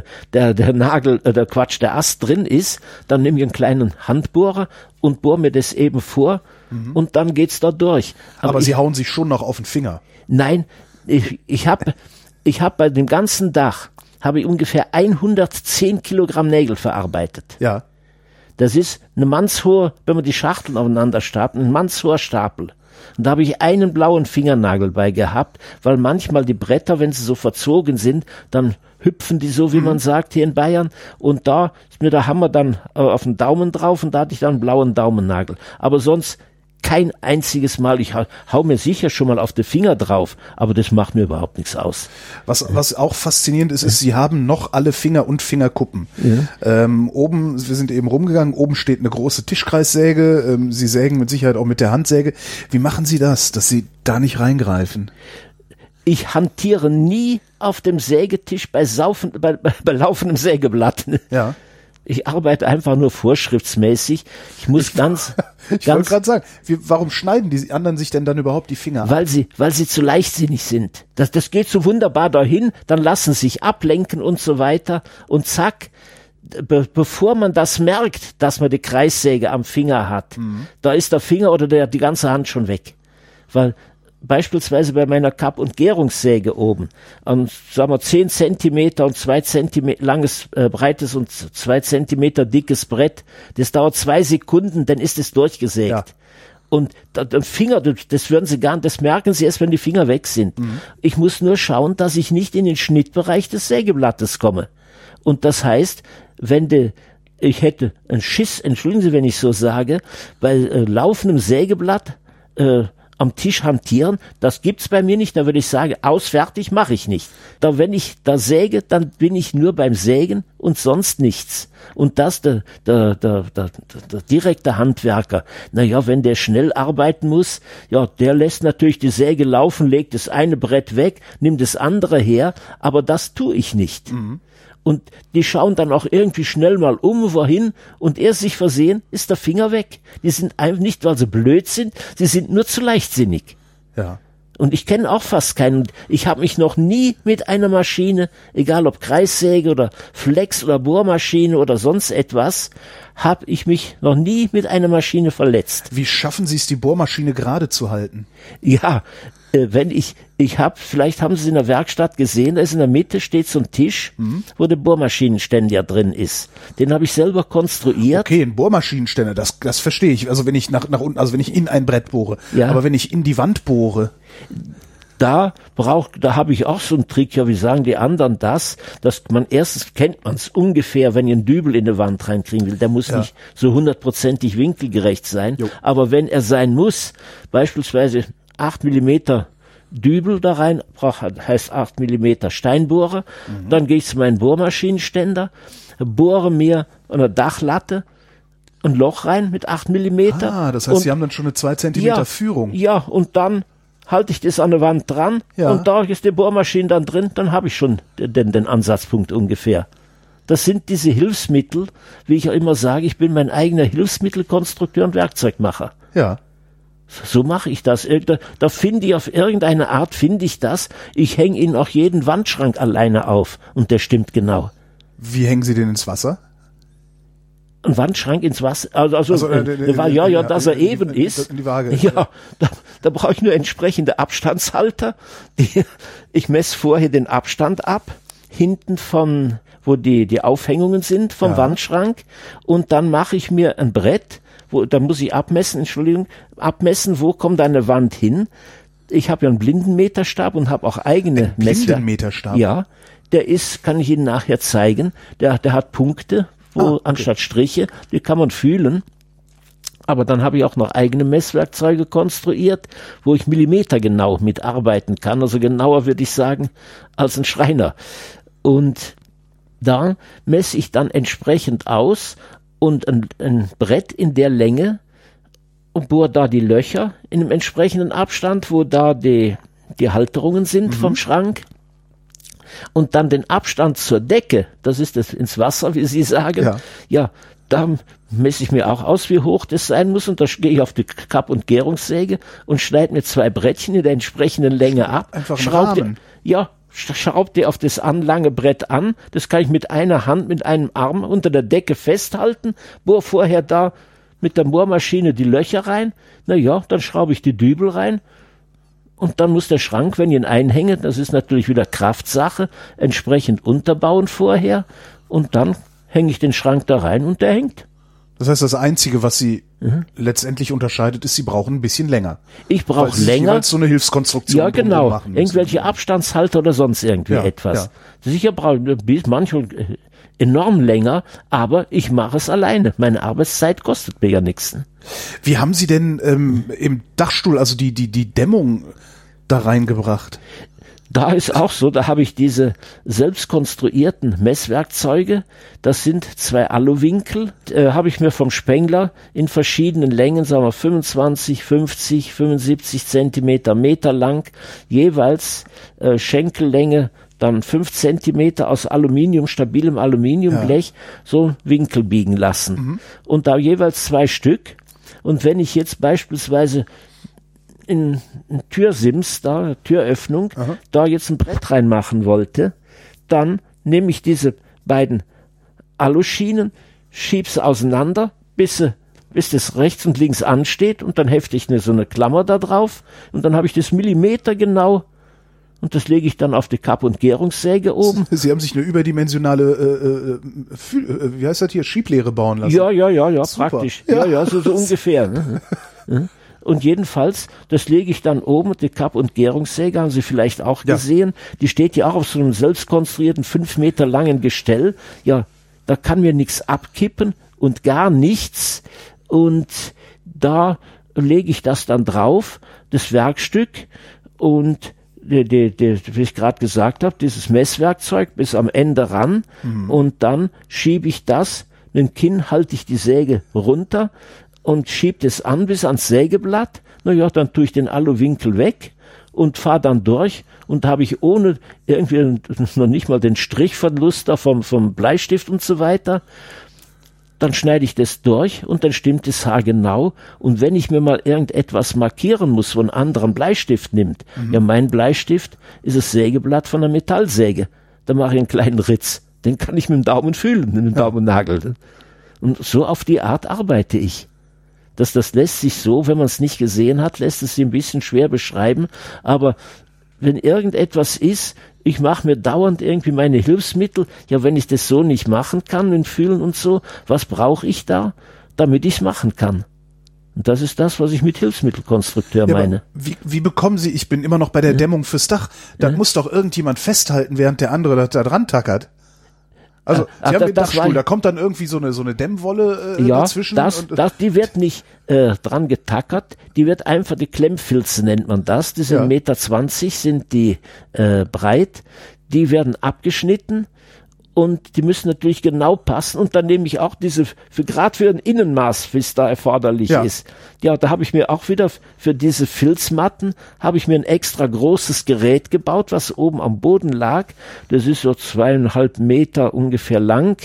S3: Ast drin ist, dann nehme ich einen kleinen Handbohrer und bohre mir das eben vor und dann geht's da durch.
S2: Aber Sie hauen sich schon noch auf den Finger.
S3: Nein, ich hab bei dem ganzen Dach habe ich ungefähr 110 Kilogramm Nägel verarbeitet.
S2: Ja.
S3: Das ist eine mannshohe, wenn man die Schachteln aufeinander stapelt, ein mannshoher Stapel. Und da habe ich einen blauen Fingernagel bei gehabt, weil manchmal die Bretter, wenn sie so verzogen sind, dann hüpfen die so, wie man sagt hier in Bayern. Und da ist mir der Hammer dann auf den Daumen drauf und da hatte ich dann einen blauen Daumennagel. Aber sonst kein einziges Mal. Ich hau mir sicher schon mal auf die Finger drauf, aber das macht mir überhaupt nichts aus.
S2: Was auch faszinierend ist, Sie haben noch alle Finger und Fingerkuppen. Ja. Oben, wir sind eben rumgegangen, oben steht eine große Tischkreissäge. Sie sägen mit Sicherheit auch mit der Handsäge. Wie machen Sie das, dass Sie da nicht reingreifen?
S3: Ich hantiere nie auf dem Sägetisch bei laufendem Sägeblatt. Ja. Ich arbeite einfach nur vorschriftsmäßig. Ich wollte
S2: gerade sagen, warum schneiden die anderen sich denn dann überhaupt die Finger ab?
S3: Weil sie zu leichtsinnig sind. Das geht so wunderbar dahin, dann lassen sie sich ablenken und so weiter. Und zack, bevor man das merkt, dass man die Kreissäge am Finger hat, da ist der Finger oder die ganze Hand schon weg. Weil beispielsweise bei meiner Kapp- und Gärungssäge oben, an, sagen wir, 10 Zentimeter und 2 Zentimeter langes, breites und 2 Zentimeter dickes Brett, das dauert 2 Sekunden, dann ist es durchgesägt. Ja. Und der Finger, das merken Sie erst, wenn die Finger weg sind. Ich muss nur schauen, dass ich nicht in den Schnittbereich des Sägeblattes komme. Und das heißt, ich hätte einen Schiss, entschuldigen Sie, wenn ich so sage, bei laufendem Sägeblatt, am Tisch hantieren, das gibt's bei mir nicht, da würde ich sagen, fertig mache ich nicht. Wenn ich da säge, dann bin ich nur beim Sägen und sonst nichts. Und das der direkte Handwerker, wenn der schnell arbeiten muss, der lässt natürlich die Säge laufen, legt das eine Brett weg, nimmt das andere her, aber das tue ich nicht. Und die schauen dann auch irgendwie schnell mal wohin und erst sich versehen, ist der Finger weg. Die sind einfach nicht, weil sie blöd sind, sie sind nur zu leichtsinnig. Ja. Und ich kenne auch fast keinen. Ich habe mich noch nie mit einer Maschine, egal ob Kreissäge oder Flex oder Bohrmaschine oder sonst etwas, habe ich mich noch nie mit einer Maschine verletzt.
S2: Wie schaffen Sie es, die Bohrmaschine gerade zu halten?
S3: Ja, vielleicht haben Sie es in der Werkstatt gesehen, da ist in der Mitte steht so ein Tisch, wo der Bohrmaschinenständer drin ist. Den habe ich selber konstruiert.
S2: Okay, ein Bohrmaschinenständer, das verstehe ich. Also wenn ich nach unten, also wenn ich in ein Brett bohre. Ja. Aber wenn ich in die Wand bohre.
S3: Da habe ich auch so einen Trick, wie sagen die anderen dass man erstens kennt man es ungefähr, wenn ihr einen Dübel in die Wand reinkriegen will, der muss nicht so 100%ig winkelgerecht sein, aber wenn er sein muss, beispielsweise 8 Millimeter Dübel da rein, heißt 8 Millimeter Steinbohrer, dann gehe ich zu meinem Bohrmaschinenständer, bohre mir an der Dachlatte ein Loch rein mit 8 Millimeter.
S2: Das heißt, Sie haben dann schon eine 2 Zentimeter Führung.
S3: Ja, und dann halte ich das an der Wand dran und da ist die Bohrmaschine dann drin, dann habe ich schon den Ansatzpunkt ungefähr. Das sind diese Hilfsmittel, wie ich auch immer sage, ich bin mein eigener Hilfsmittelkonstrukteur und Werkzeugmacher.
S2: Ja.
S3: So mache ich das. Da finde ich auf irgendeine Art, das. Ich hänge Ihnen auch jeden Wandschrank alleine auf und der stimmt genau.
S2: Wie hängen Sie den ins Wasser?
S3: Ein Wandschrank ins Wasser, dass er eben ist.
S2: In die Waage.
S3: Ja, da brauche ich nur entsprechende Abstandshalter. Ich messe vorher den Abstand ab, hinten wo die Aufhängungen sind vom Wandschrank, und dann mache ich mir ein Brett, da muss ich abmessen, wo kommt eine Wand hin. Ich habe ja einen Blindenmeterstab und habe auch eigene Messwerte.
S2: Blindenmeterstab?
S3: Ja, kann ich Ihnen nachher zeigen. Der hat Punkte, anstatt Striche, die kann man fühlen. Aber dann habe ich auch noch eigene Messwerkzeuge konstruiert, wo ich millimetergenau mitarbeiten kann. Also genauer würde ich sagen als ein Schreiner. Und da messe ich dann entsprechend aus und ein Brett in der Länge und bohre da die Löcher in einem entsprechenden Abstand, wo da die Halterungen sind vom Schrank. Und dann den Abstand zur Decke, das ist das ins Wasser, wie Sie sagen. Ja, da messe ich mir auch aus, wie hoch das sein muss, und da gehe ich auf die Kapp- und Gärungssäge und schneide mir 2 Brettchen in der entsprechenden Länge ab.
S2: Einfach einen Rahmen.
S3: Schraubt ihr auf das lange Brett an, das kann ich mit einer Hand, mit einem Arm unter der Decke festhalten, bohr vorher da mit der Bohrmaschine die Löcher rein, dann schraube ich die Dübel rein, und dann muss der Schrank, wenn ich ihn einhänge, das ist natürlich wieder Kraftsache, entsprechend unterbauen vorher, und dann hänge ich den Schrank da rein und der hängt.
S2: Das heißt, das Einzige, was Sie letztendlich unterscheidet, ist, Sie brauchen ein bisschen länger.
S3: Ich brauche länger.
S2: Weil Sie so eine Hilfskonstruktion
S3: ja, genau.
S2: machen müssen.
S3: Irgendwelche Abstandshalter oder sonst irgendwie etwas. Ja. Sicher brauche ich manchmal enorm länger, aber ich mache es alleine. Meine Arbeitszeit kostet mir ja nichts.
S2: Wie haben Sie denn im Dachstuhl, also die Dämmung da reingebracht?
S3: Da ist auch so, da habe ich diese selbst konstruierten Messwerkzeuge. Das sind 2 Aluwinkel, habe ich mir vom Spengler in verschiedenen Längen, sagen wir 25, 50, 75 Zentimeter, Meter lang, jeweils Schenkellänge, dann 5 Zentimeter aus Aluminium, stabilem Aluminiumblech, so Winkel biegen lassen. Und da jeweils 2 Stück. Und wenn ich jetzt beispielsweise in Türsims, da, Türöffnung, da jetzt ein Brett reinmachen wollte, dann nehme ich diese beiden Aluschienen, schiebe sie auseinander, bis das rechts und links ansteht und dann hefte ich so eine Klammer da drauf und dann habe ich das Millimeter genau und das lege ich dann auf die Kapp- und Gärungssäge oben.
S2: Sie haben sich eine überdimensionale, wie heißt das hier, Schieblehre bauen lassen.
S3: Ja,
S2: super.
S3: Praktisch. Ja, so ungefähr. Ne? Und jedenfalls, das lege ich dann oben, die Kapp- und Gärungssäge, haben Sie vielleicht auch gesehen, die steht ja auch auf so einem selbstkonstruierten 5 Meter langen Gestell. Ja, da kann mir nichts abkippen und gar nichts. Und da lege ich das dann drauf, das Werkstück, und wie ich gerade gesagt habe, dieses Messwerkzeug bis am Ende ran, und dann schiebe ich das, mit dem Kinn halte ich die Säge runter und schiebe das an bis ans Sägeblatt. Naja, dann tue ich den Aluwinkel weg und fahre dann durch und habe ich ohne irgendwie noch nicht mal den Strichverlust da vom Bleistift und so weiter. Dann schneide ich das durch und dann stimmt das haargenau. Und wenn ich mir mal irgendetwas markieren muss, wo ein anderer Bleistift nimmt, ja, mein Bleistift ist das Sägeblatt von der Metallsäge. Da mache ich einen kleinen Ritz. Den kann ich mit dem Daumen fühlen, mit dem Daumennagel. Und so auf die Art arbeite ich. Das lässt sich so, wenn man es nicht gesehen hat, lässt es sich ein bisschen schwer beschreiben. Aber wenn irgendetwas ist, ich mache mir dauernd irgendwie meine Hilfsmittel. Ja, wenn ich das so nicht machen kann, mit Fühlen und so, was brauche ich da, damit ich es machen kann? Und das ist das, was ich mit Hilfsmittelkonstrukteur meine.
S2: Wie bekommen Sie, ich bin immer noch bei der Dämmung fürs Dach, da muss doch irgendjemand festhalten, während der andere da dran tackert. Also, Sie haben den Dachstuhl, da kommt dann irgendwie so eine Dämmwolle dazwischen.
S3: Die wird nicht dran getackert, die wird einfach, die Klemmfilze nennt man das, die sind 1,20 Meter sind die breit, die werden abgeschnitten und die müssen natürlich genau passen und dann nehme ich auch gerade für ein Innenmaß, wie es da erforderlich ist. Ja, da habe ich mir auch wieder für diese Filzmatten, habe ich mir ein extra großes Gerät gebaut, was oben am Boden lag. Das ist so 2,5 Meter ungefähr lang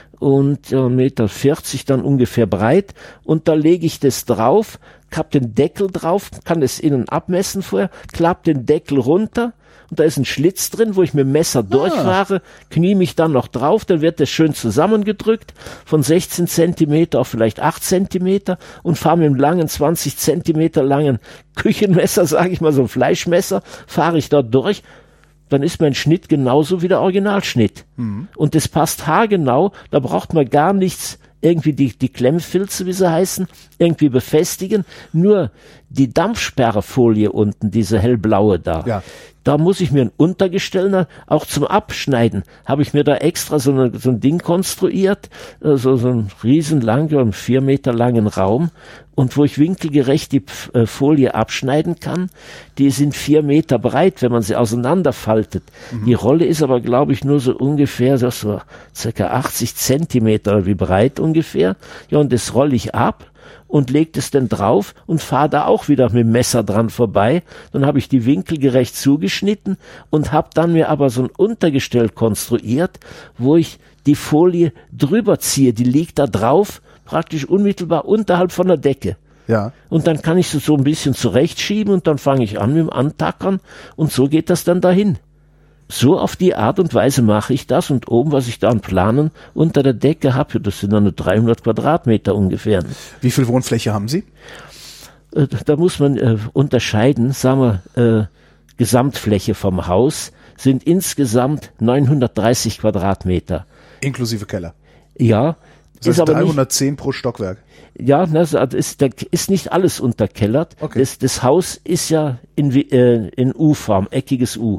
S3: und 1,40 Meter dann ungefähr breit. Und da lege ich das drauf, hab den Deckel drauf, kann das innen abmessen vorher, klapp den Deckel runter. Und da ist ein Schlitz drin, wo ich mit dem Messer durchfahre, knie mich dann noch drauf, dann wird das schön zusammengedrückt, von 16 Zentimeter auf vielleicht 8 Zentimeter und fahre mit dem langen, 20 Zentimeter langen Küchenmesser, sage ich mal, so ein Fleischmesser, fahre ich dort durch, dann ist mein Schnitt genauso wie der Originalschnitt. Und das passt haargenau, da braucht man gar nichts, irgendwie die Klemmfilze, wie sie heißen, irgendwie befestigen, nur die Dampfsperrfolie unten, diese hellblaue da. Da muss ich mir ein Untergestell, auch zum Abschneiden, habe ich mir da extra so ein Ding konstruiert, so ein riesenlanger, 4 Meter langen Raum, und wo ich winkelgerecht die Folie abschneiden kann. Die sind 4 Meter breit, wenn man sie auseinanderfaltet. Die Rolle ist aber, glaube ich, nur so ungefähr so circa 80 Zentimeter wie breit ungefähr. Ja, und das rolle ich ab und legt es dann drauf und fahre da auch wieder mit dem Messer dran vorbei. Dann habe ich die Winkel gerecht zugeschnitten und habe dann mir aber so ein Untergestell konstruiert, wo ich die Folie drüber ziehe. Die liegt da drauf, praktisch unmittelbar unterhalb von der Decke.
S2: Ja.
S3: Und dann kann ich sie so ein bisschen zurechtschieben und dann fange ich an mit dem Antackern und so geht das dann dahin. So auf die Art und Weise mache ich das, und oben, was ich da an Planen unter der Decke habe, das sind dann nur 300 Quadratmeter ungefähr.
S2: Wie viel Wohnfläche haben Sie?
S3: Da muss man unterscheiden, sagen wir, Gesamtfläche vom Haus sind insgesamt 930 Quadratmeter.
S2: Inklusive Keller?
S3: Ja,
S2: Das heißt
S3: ist aber
S2: 310 pro Stockwerk.
S3: Ja, da ist nicht alles unterkellert.
S2: Okay.
S3: Das Haus ist ja in U-Form, eckiges U.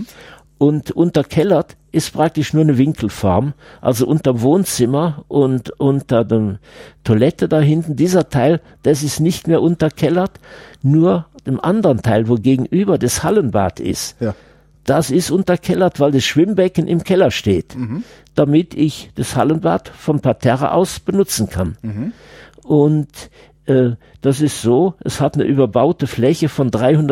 S3: Und unterkellert ist praktisch nur eine Winkelform. Also unter Wohnzimmer und unter der Toilette da hinten, dieser Teil, das ist nicht mehr unterkellert. Nur dem anderen Teil, wo gegenüber das Hallenbad ist,
S2: Ja.
S3: das ist unterkellert, weil das Schwimmbecken im Keller steht, damit ich das Hallenbad vom Parterre aus benutzen kann. Und das ist so, es hat eine überbaute Fläche von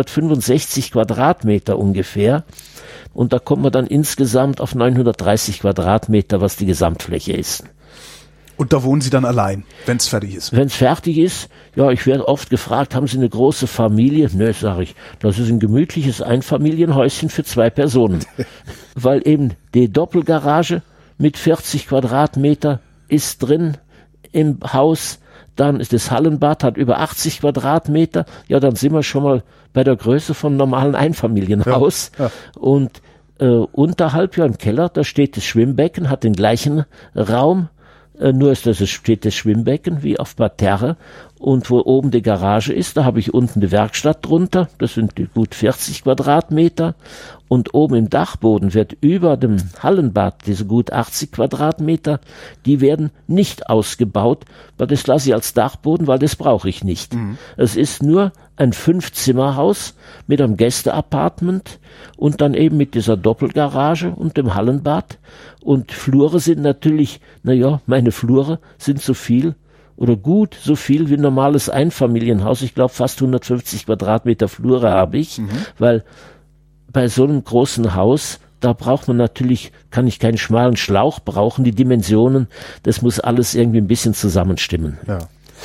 S3: 365 Quadratmeter ungefähr. Und da kommt man dann insgesamt auf 930 Quadratmeter, was die Gesamtfläche ist.
S2: Und da wohnen Sie dann allein, wenn es fertig ist?
S3: Wenn es fertig ist, ja, ich werde oft gefragt, haben Sie eine große Familie? Nö, sage ich, das ist ein gemütliches Einfamilienhäuschen für 2 Personen. Weil eben die Doppelgarage mit 40 Quadratmeter ist drin im Haus. Dann ist das Hallenbad, hat über 80 Quadratmeter. Ja, dann sind wir schon mal bei der Größe von einem normalen Einfamilienhaus.
S2: Ja.
S3: Und unterhalb, ja im Keller, da steht das Schwimmbecken, hat den gleichen Raum. Nur steht das Schwimmbecken wie auf Parterre. Und wo oben die Garage ist, da habe ich unten die Werkstatt drunter. Das sind die gut 40 Quadratmeter. Und oben im Dachboden wird über dem Hallenbad diese gut 80 Quadratmeter, die werden nicht ausgebaut, weil das lasse ich als Dachboden, weil das brauche ich nicht. Es ist nur ein 5-Zimmer-Haus mit einem Gästeapartment und dann eben mit dieser Doppelgarage und dem Hallenbad. Und Flure sind natürlich, meine Flure sind so viel oder gut so viel wie ein normales Einfamilienhaus. Ich glaube, fast 150 Quadratmeter Flure habe ich, weil bei so einem großen Haus, da braucht man natürlich, kann ich keinen schmalen Schlauch brauchen, die Dimensionen, das muss alles irgendwie ein bisschen zusammenstimmen.
S2: Ja.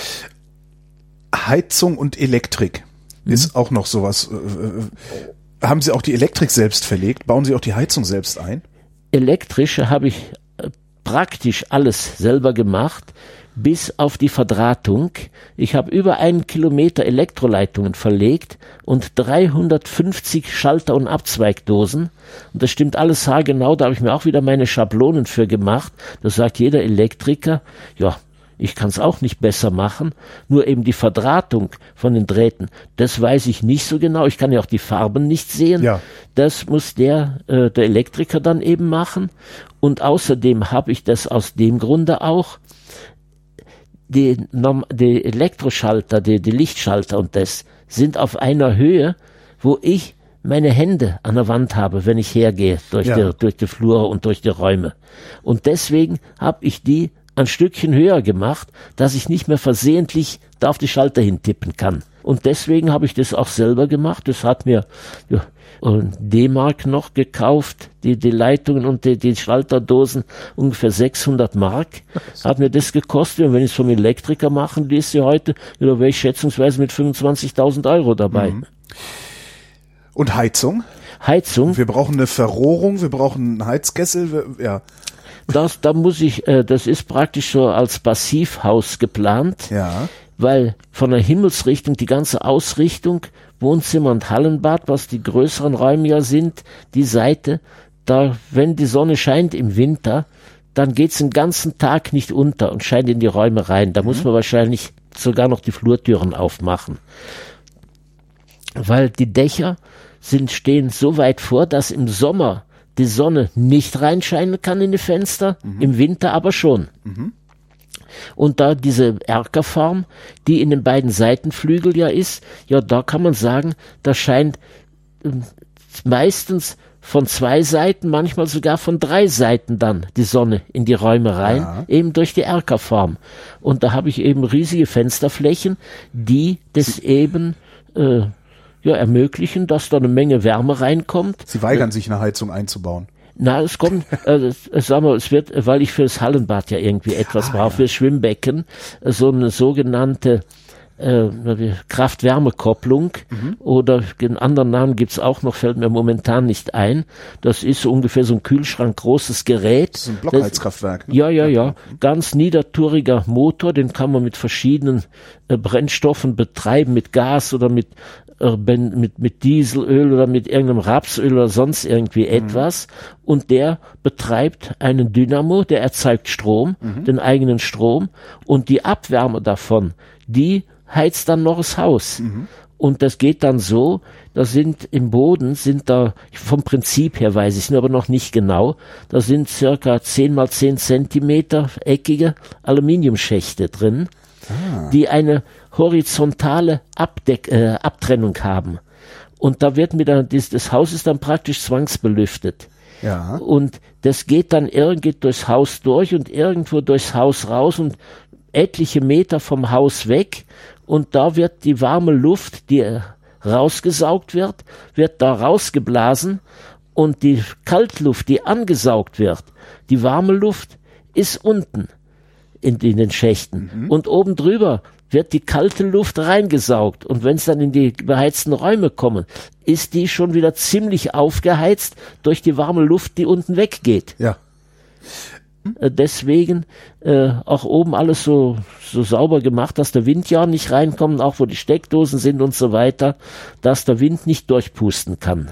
S2: Heizung und Elektrik ist auch noch sowas. Haben Sie auch die Elektrik selbst verlegt? Bauen Sie auch die Heizung selbst ein?
S3: Elektrische habe ich praktisch alles selber gemacht, bis auf die Verdrahtung. Ich habe über 1 Kilometer Elektroleitungen verlegt und 350 Schalter- und Abzweigdosen. Und das stimmt alles haargenau, da habe ich mir auch wieder meine Schablonen für gemacht. Da sagt jeder Elektriker, ja, ich kann es auch nicht besser machen, nur eben die Verdrahtung von den Drähten, das weiß ich nicht so genau. Ich kann ja auch die Farben nicht sehen. Ja. Das muss der Elektriker dann eben machen. Und außerdem habe ich das aus dem Grunde auch, die Elektroschalter, die Lichtschalter und das sind auf einer Höhe, wo ich meine Hände an der Wand habe, wenn ich hergehe durch die Flure und durch die Räume. Und deswegen habe ich die ein Stückchen höher gemacht, dass ich nicht mehr versehentlich da auf die Schalter hintippen kann. Und deswegen habe ich das auch selber gemacht. Das hat mir D-Mark noch gekauft, die Leitungen und die Schalterdosen, ungefähr 600 Mark hat mir das gekostet. Und wenn ich es vom Elektriker machen ließe heute, da wäre ich schätzungsweise mit 25.000 Euro dabei.
S2: Und Heizung?
S3: Heizung?
S2: Wir brauchen eine Verrohrung, wir brauchen einen Heizkessel, ja.
S3: Das ist praktisch so als Passivhaus geplant, weil von der Himmelsrichtung die ganze Ausrichtung, Wohnzimmer und Hallenbad, was die größeren Räume ja sind, die Seite, da, wenn die Sonne scheint im Winter, dann geht's den ganzen Tag nicht unter und scheint in die Räume rein. Da muss man wahrscheinlich sogar noch die Flurtüren aufmachen. Weil die Dächer stehen so weit vor, dass im Sommer die Sonne nicht reinscheinen kann in die Fenster, im Winter aber schon. Und da diese Erkerform, die in den beiden Seitenflügel ja ist, ja, da kann man sagen, da scheint meistens von 2 Seiten, manchmal sogar von 3 Seiten dann die Sonne in die Räume rein, eben durch die Erkerform. Und da habe ich eben riesige Fensterflächen, die das eben ermöglichen, dass da eine Menge Wärme reinkommt.
S2: Sie weigern sich, eine Heizung einzubauen.
S3: Na, es kommt, es wird, weil ich fürs Hallenbad ja irgendwie etwas brauche, fürs Schwimmbecken, so eine sogenannte Kraft-Wärme-Kopplung oder den anderen Namen gibt's auch noch, fällt mir momentan nicht ein. Das ist so ungefähr so ein Kühlschrank großes Gerät.
S2: Das ist ein Blockheizkraftwerk. Ne?
S3: Ja. Ganz niedertouriger Motor, den kann man mit verschiedenen Brennstoffen betreiben, mit Gas oder mit mit Dieselöl oder mit irgendeinem Rapsöl oder sonst irgendwie etwas. Und der betreibt einen Dynamo, der erzeugt Strom, den eigenen Strom. Und die Abwärme davon, die heizt dann noch das Haus. Und das geht dann so, da sind im Boden, vom Prinzip her weiß ich es nur aber noch nicht genau, da sind circa 10 mal 10 Zentimeter eckige Aluminiumschächte drin, die eine horizontale Abtrennung haben. Und da wird das Haus ist dann praktisch zwangsbelüftet.
S2: Ja.
S3: Und das geht dann irgendwie durchs Haus durch und irgendwo durchs Haus raus und etliche Meter vom Haus weg. Und da wird die warme Luft, die rausgesaugt wird da rausgeblasen und die Kaltluft, die angesaugt wird, die warme Luft ist unten in den Schächten. Und oben drüber wird die kalte Luft reingesaugt. Und wenn es dann in die beheizten Räume kommen, ist die schon wieder ziemlich aufgeheizt durch die warme Luft, die unten weggeht.
S2: Ja.
S3: Deswegen auch oben alles so sauber gemacht, dass der Wind ja nicht reinkommt, auch wo die Steckdosen sind und so weiter, dass der Wind nicht durchpusten kann.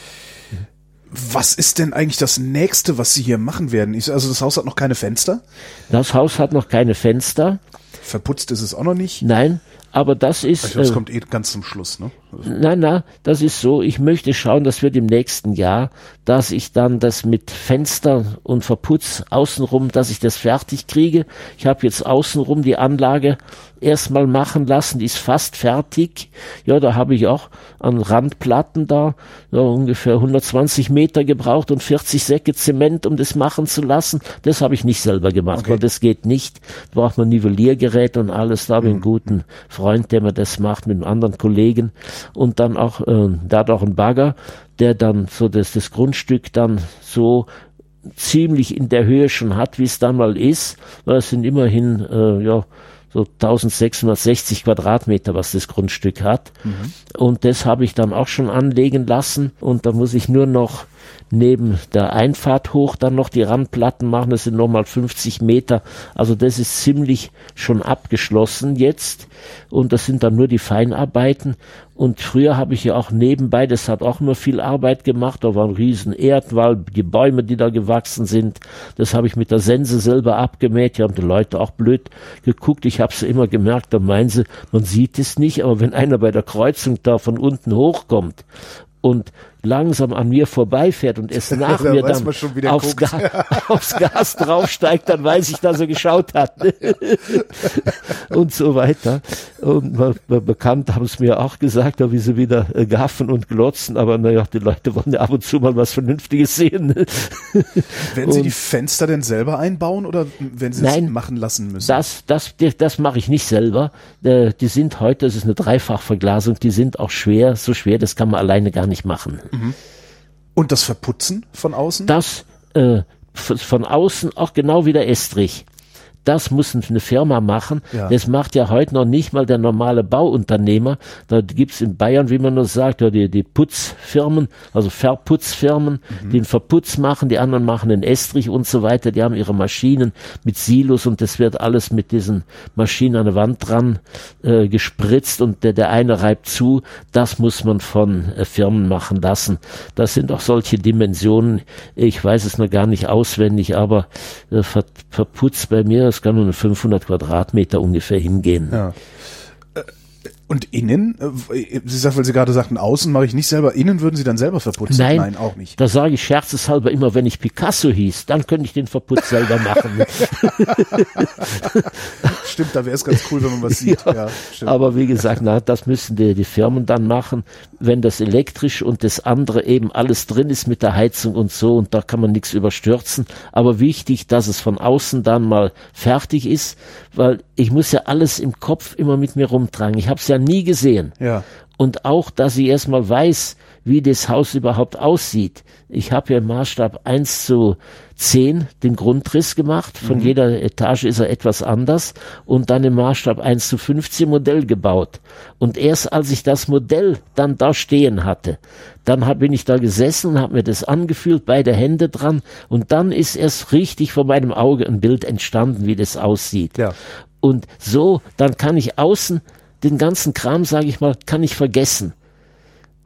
S2: Was ist denn eigentlich das Nächste, was Sie hier machen werden? Also das Haus hat noch keine Fenster?
S3: Das Haus hat noch keine Fenster.
S2: Verputzt ist es auch noch nicht?
S3: Nein, aber das ist...
S2: Ich glaube, das kommt ganz zum Schluss, ne?
S3: Nein, das ist so, ich möchte schauen, dass wir im nächsten Jahr, dass ich dann das mit Fenster und Verputz außenrum, dass ich das fertig kriege. Ich habe jetzt außenrum die Anlage erstmal machen lassen, die ist fast fertig. Ja, da habe ich auch an Randplatten da ungefähr 120 Meter gebraucht und 40 Säcke Zement, um das machen zu lassen. Das habe ich nicht selber gemacht, weil das geht nicht. Da braucht man Nivelliergerät und alles. Da habe ich einen guten Freund, der mir das macht, mit einem anderen Kollegen. Und dann auch, da hat auch ein Bagger, der dann so das Grundstück dann so ziemlich in der Höhe schon hat, wie es dann mal ist. Weil es sind immerhin, so 1660 Quadratmeter, was das Grundstück hat. Und das habe ich dann auch schon anlegen lassen. Und da muss ich nur noch neben der Einfahrt hoch dann noch die Randplatten machen. Das sind nochmal 50 Meter. Also das ist ziemlich schon abgeschlossen jetzt. Und das sind dann nur die Feinarbeiten. Und früher habe ich ja auch nebenbei, das hat auch immer viel Arbeit gemacht, da war ein riesen Erdwall, die Bäume, die da gewachsen sind, das habe ich mit der Sense selber abgemäht, die haben die Leute auch blöd geguckt, ich habe es immer gemerkt, da meinen sie, man sieht es nicht, aber wenn einer bei der Kreuzung da von unten hochkommt und langsam an mir vorbeifährt und es nach mir dann aufs Gas draufsteigt, dann weiß ich, dass er geschaut hat. Und so weiter. Und Bekannte haben es mir auch gesagt, wie sie wieder gaffen und glotzen, aber naja, die Leute wollen ja ab und zu mal was Vernünftiges sehen.
S2: Werden Sie die Fenster denn selber einbauen oder wenn Sie es machen lassen müssen?
S3: Das mache ich nicht selber. Die sind heute, das ist eine Dreifachverglasung, die sind auch schwer, so schwer, das kann man alleine gar nicht machen.
S2: Und das Verputzen von außen?
S3: Das von außen auch genau wie der Estrich. Das muss eine Firma machen. Ja. Das macht ja heute noch nicht mal der normale Bauunternehmer. Da gibt's in Bayern, wie man nur sagt, die Putzfirmen, also Verputzfirmen, die den Verputz machen, die anderen machen den Estrich und so weiter. Die haben ihre Maschinen mit Silos und das wird alles mit diesen Maschinen an der Wand dran gespritzt und der eine reibt zu. Das muss man von Firmen machen lassen. Das sind auch solche Dimensionen. Ich weiß es noch gar nicht auswendig, aber Verputz bei mir, das kann nur 500 Quadratmeter ungefähr hingehen.
S2: Ja. Und innen? Sie sagt, weil Sie gerade sagten, außen mache ich nicht selber. Innen würden Sie dann selber verputzen? Nein, auch nicht.
S3: Da sage ich scherzeshalber immer, wenn ich Picasso hieß, dann könnte ich den Verputz selber machen.
S2: Stimmt, da wäre es ganz cool, wenn man was sieht. Ja, stimmt.
S3: Aber wie gesagt, das müssen die Firmen dann machen, wenn das elektrisch und das andere eben alles drin ist mit der Heizung und so und da kann man nichts überstürzen. Aber wichtig, dass es von außen dann mal fertig ist, weil ich muss ja alles im Kopf immer mit mir rumtragen. Ich habe es ja nie gesehen.
S2: Ja.
S3: Und auch, dass ich erstmal weiß, wie das Haus überhaupt aussieht. Ich habe ja im Maßstab 1:10 den Grundriss gemacht. Von jeder Etage ist er etwas anders. Und dann im Maßstab 1:15 Modell gebaut. Und erst als ich das Modell dann da stehen hatte, dann bin ich da gesessen und habe mir das angefühlt, beide Hände dran. Und dann ist erst richtig vor meinem Auge ein Bild entstanden, wie das aussieht.
S2: Ja.
S3: Und so, dann kann ich außen den ganzen Kram, sage ich mal, kann ich vergessen.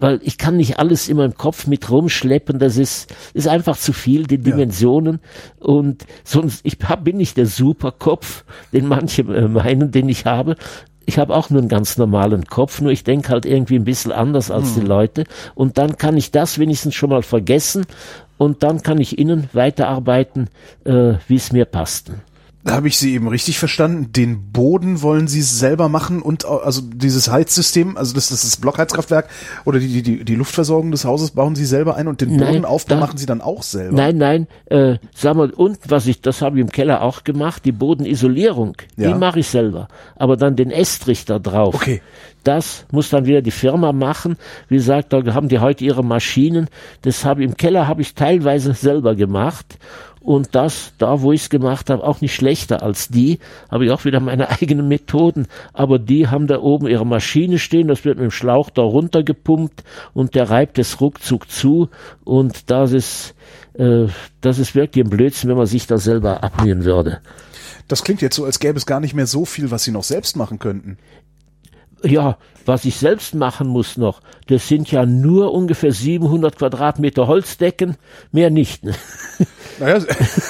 S3: weil ich kann nicht alles immer im Kopf mit rumschleppen, das ist einfach zu viel, die Dimensionen, und sonst, bin nicht der Superkopf, den manche meinen, den ich habe. Ich habe auch nur einen ganz normalen Kopf, nur ich denke halt irgendwie ein bisschen anders als die Leute, und dann kann ich das wenigstens schon mal vergessen, und dann kann ich innen weiterarbeiten, wie es mir passt.
S2: Habe ich Sie eben richtig verstanden? Den Boden wollen Sie selber machen und also dieses Heizsystem, also das ist das Blockheizkraftwerk oder die Luftversorgung des Hauses bauen Sie selber ein und den Bodenaufbau machen Sie dann auch selber?
S3: Nein, sag mal, und das habe ich im Keller auch gemacht, die Bodenisolierung, die mache ich selber. Aber dann den Estrich da drauf.
S2: Okay.
S3: Das muss dann wieder die Firma machen. Wie gesagt, da haben die heute ihre Maschinen. Im Keller habe ich teilweise selber gemacht. Und das, da wo ich es gemacht habe, auch nicht schlechter als die, habe ich auch wieder meine eigenen Methoden, aber die haben da oben ihre Maschine stehen, das wird mit dem Schlauch da runtergepumpt und der reibt es ruckzuck zu, und das ist wirklich ein Blödsinn, wenn man sich da selber abmühen würde.
S2: Das klingt jetzt so, als gäbe es gar nicht mehr so viel, was Sie noch selbst machen könnten.
S3: Ja, was ich selbst machen muss noch, das sind ja nur ungefähr 700 Quadratmeter Holzdecken, mehr nicht. Ne?
S2: Naja.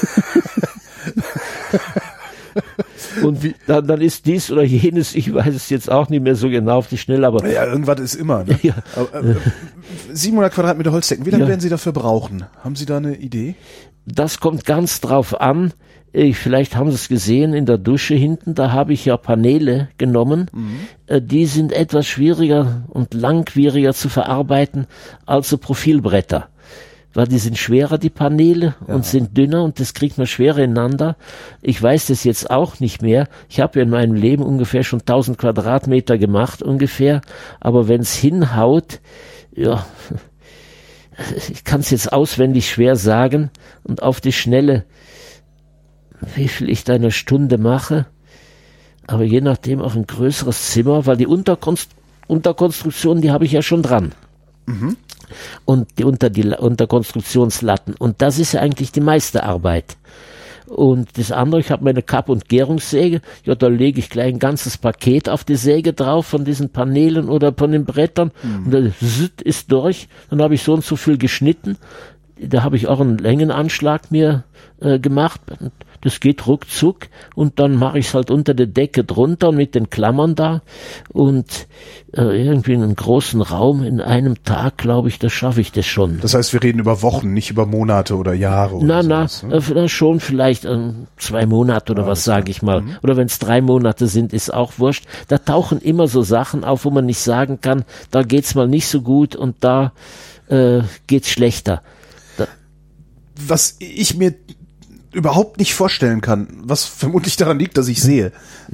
S3: Und dann ist dies oder jenes, ich weiß es jetzt auch nicht mehr so genau auf die Schnelle, aber...
S2: Ja, irgendwas ist immer. Ne?
S3: Ja.
S2: 700 Quadratmeter Holzdecken, wie lange werden Sie dafür brauchen? Haben Sie da eine Idee?
S3: Das kommt ganz drauf an. Vielleicht haben Sie es gesehen in der Dusche hinten, da habe ich ja Paneele genommen. Die sind etwas schwieriger und langwieriger zu verarbeiten als so Profilbretter. Weil die sind schwerer, die Paneele, und sind dünner, und das kriegt man schwerer ineinander. Ich weiß das jetzt auch nicht mehr. Ich habe ja in meinem Leben ungefähr schon 1000 Quadratmeter gemacht, ungefähr. Aber wenn es hinhaut, ja, ich kann es jetzt auswendig schwer sagen, und auf die Schnelle, wie viel ich da in einer Stunde mache, aber je nachdem auf ein größeres Zimmer, weil die Unterkonstruktion, die habe ich ja schon dran. Und die Unterkonstruktionslatten, und das ist ja eigentlich die meiste Arbeit. Und das andere, ich habe meine Kapp- und Gärungssäge, ja, da lege ich gleich ein ganzes Paket auf die Säge drauf von diesen Paneelen oder von den Brettern, und das ist durch, dann habe ich so und so viel geschnitten, da habe ich auch einen Längenanschlag mir gemacht, das geht ruckzuck, und dann mache ich es halt unter der Decke drunter mit den Klammern da, und irgendwie in einem großen Raum in einem Tag, glaube ich, das schaffe ich das schon.
S2: Das heißt, wir reden über Wochen, nicht über Monate oder Jahre oder sowas, ne?
S3: Schon vielleicht 2 Monate oder was, sage ich mal. Oder wenn es 3 Monate sind, ist auch wurscht. Da tauchen immer so Sachen auf, wo man nicht sagen kann, da geht's mal nicht so gut und da geht's schlechter.
S2: Was ich mir überhaupt nicht vorstellen kann, was vermutlich daran liegt, dass ich sehe.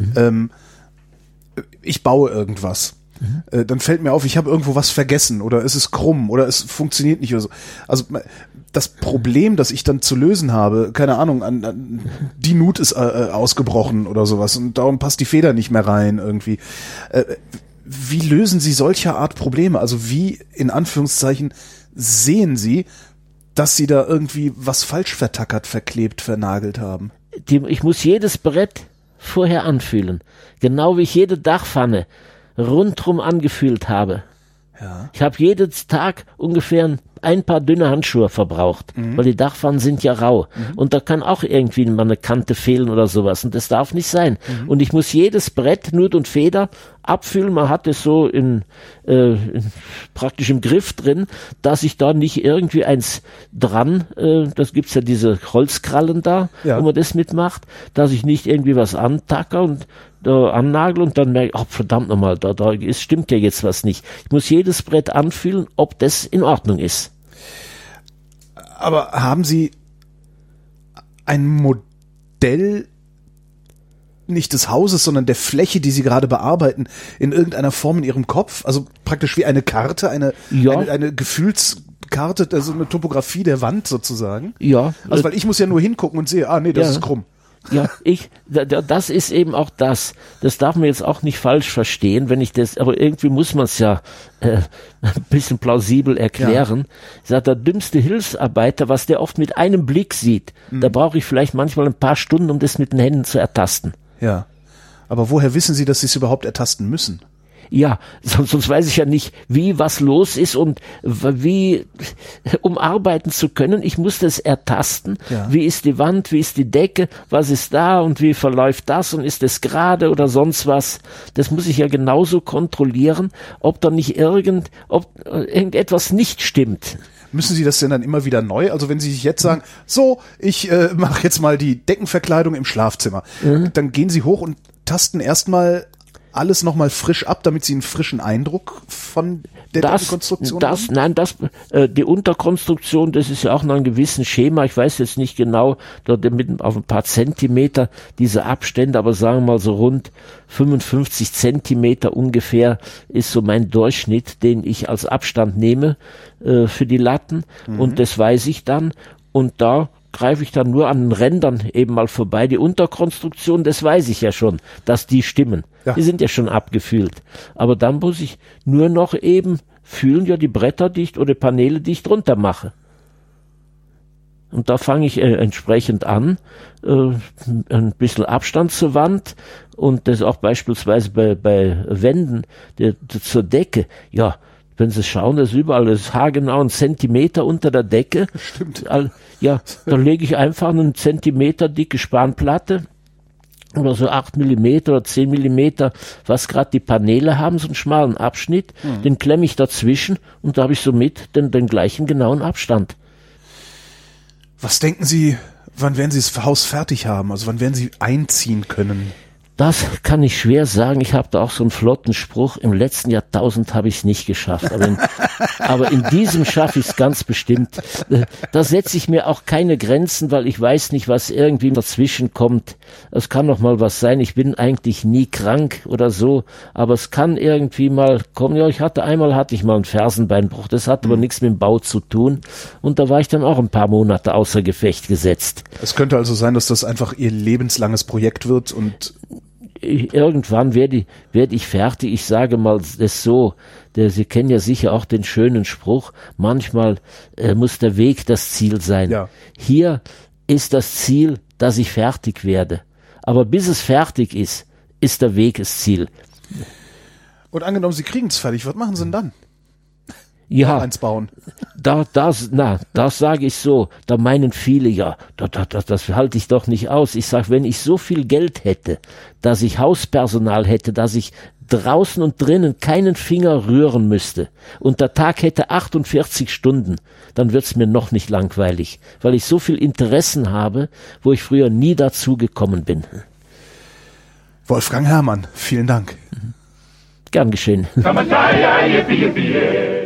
S2: Ich baue irgendwas. Dann fällt mir auf, ich habe irgendwo was vergessen oder es ist krumm oder es funktioniert nicht oder so. Also das Problem, das ich dann zu lösen habe, keine Ahnung, die Nut ist ausgebrochen oder sowas und darum passt die Feder nicht mehr rein irgendwie. Wie lösen Sie solcher Art Probleme? Also wie, in Anführungszeichen, sehen Sie, dass Sie da irgendwie was falsch vertackert, verklebt, vernagelt haben?
S3: Ich muss jedes Brett vorher anfühlen. Genau wie ich jede Dachpfanne rundrum angefühlt habe.
S2: Ja.
S3: Ich habe jeden Tag ungefähr ein paar dünne Handschuhe verbraucht, weil die Dachpfannen sind ja rau. Und da kann auch irgendwie mal eine Kante fehlen oder sowas. Und das darf nicht sein. Und ich muss jedes Brett, Nut und Feder, abfüllen. Man hat es so praktisch im Griff drin, dass ich da nicht irgendwie eins dran, das gibt's ja diese Holzkrallen da, wo man das mitmacht, dass ich nicht irgendwie was antacke und da annagel und dann merke ich, oh, verdammt nochmal, da stimmt ja jetzt was nicht. Ich muss jedes Brett anfühlen, ob das in Ordnung ist.
S2: Aber haben Sie ein Modell nicht des Hauses, sondern der Fläche, die Sie gerade bearbeiten, in irgendeiner Form in Ihrem Kopf? Also praktisch wie eine Karte, eine Gefühlskarte, also eine Topografie der Wand sozusagen?
S3: Ja.
S2: Also weil ich muss ja nur hingucken und sehe, das ist krumm.
S3: Ja, das ist eben auch das. Das darf man jetzt auch nicht falsch verstehen, wenn ich das, aber irgendwie muss man es ja ein bisschen plausibel erklären. Ich sage, der dümmste Hilfsarbeiter, was der oft mit einem Blick sieht, da brauche ich vielleicht manchmal ein paar Stunden, um das mit den Händen zu ertasten.
S2: Ja, aber woher wissen Sie, dass Sie es überhaupt ertasten müssen?
S3: Ja, sonst weiß ich ja nicht, wie was los ist und wie, um arbeiten zu können. Ich muss das ertasten.
S2: Ja.
S3: Wie ist die Wand, wie ist die Decke, was ist da und wie verläuft das und ist es gerade oder sonst was. Das muss ich ja genauso kontrollieren, ob da nicht irgendetwas nicht stimmt.
S2: Müssen Sie das denn dann immer wieder neu? Also wenn Sie sich jetzt sagen, so, ich mache jetzt mal die Deckenverkleidung im Schlafzimmer, dann gehen Sie hoch und tasten erstmal alles nochmal frisch ab, damit Sie einen frischen Eindruck von der Deckenkonstruktion haben?
S3: Die Unterkonstruktion, das ist ja auch noch ein gewissen Schema. Ich weiß jetzt nicht genau, dort mit auf ein paar Zentimeter diese Abstände, aber sagen wir mal so rund 55 Zentimeter ungefähr ist so mein Durchschnitt, den ich als Abstand nehme für die Latten. Und das weiß ich dann. Und da greife ich dann nur an den Rändern eben mal vorbei. Die Unterkonstruktion, das weiß ich ja schon, dass die stimmen.
S2: Ja.
S3: Die sind ja schon abgefühlt. Aber dann muss ich nur noch eben fühlen, ja, die Bretter, die ich oder Paneele, die ich drunter mache. Und da fange ich entsprechend an, ein bisschen Abstand zur Wand und das auch beispielsweise bei Wänden zur Decke. Ja, wenn Sie schauen, das ist überall, das ist haargenau 1 Zentimeter unter der Decke.
S2: Stimmt.
S3: Ja, dann lege ich einfach eine 1 Zentimeter dicke Spanplatte oder so 8 Millimeter oder 10 Millimeter, was gerade die Paneele haben, so einen schmalen Abschnitt, den klemme ich dazwischen und da habe ich somit den gleichen genauen Abstand.
S2: Was denken Sie, wann werden Sie das Haus fertig haben? Also wann werden Sie einziehen können?
S3: Das kann ich schwer sagen. Ich habe da auch so einen flotten Spruch. Im letzten Jahrtausend habe ich es nicht geschafft. Aber in diesem schaffe ich es ganz bestimmt. Da setze ich mir auch keine Grenzen, weil ich weiß nicht, was irgendwie dazwischen kommt. Es kann noch mal was sein. Ich bin eigentlich nie krank oder so. Aber es kann irgendwie mal kommen. Ja, einmal hatte ich mal einen Fersenbeinbruch. Das hat aber nichts mit dem Bau zu tun. Und da war ich dann auch ein paar Monate außer Gefecht gesetzt.
S2: Es könnte also sein, dass das einfach Ihr lebenslanges Projekt wird und
S3: irgendwann werde ich fertig. Ich sage mal das so, Sie kennen ja sicher auch den schönen Spruch, manchmal muss der Weg das Ziel sein.
S2: Ja.
S3: Hier ist das Ziel, dass ich fertig werde. Aber bis es fertig ist der Weg das Ziel.
S2: Und angenommen, Sie kriegen es fertig, was machen Sie denn dann?
S3: Ja,
S2: Eins bauen.
S3: Das sage ich so, da meinen viele, ja, das halte ich doch nicht aus. Ich sage, wenn ich so viel Geld hätte, dass ich Hauspersonal hätte, dass ich draußen und drinnen keinen Finger rühren müsste und der Tag hätte 48 Stunden, dann wird's mir noch nicht langweilig, weil ich so viel Interessen habe, wo ich früher nie dazu gekommen bin.
S2: Wolfgang Herrmann, vielen Dank.
S3: Gern geschehen.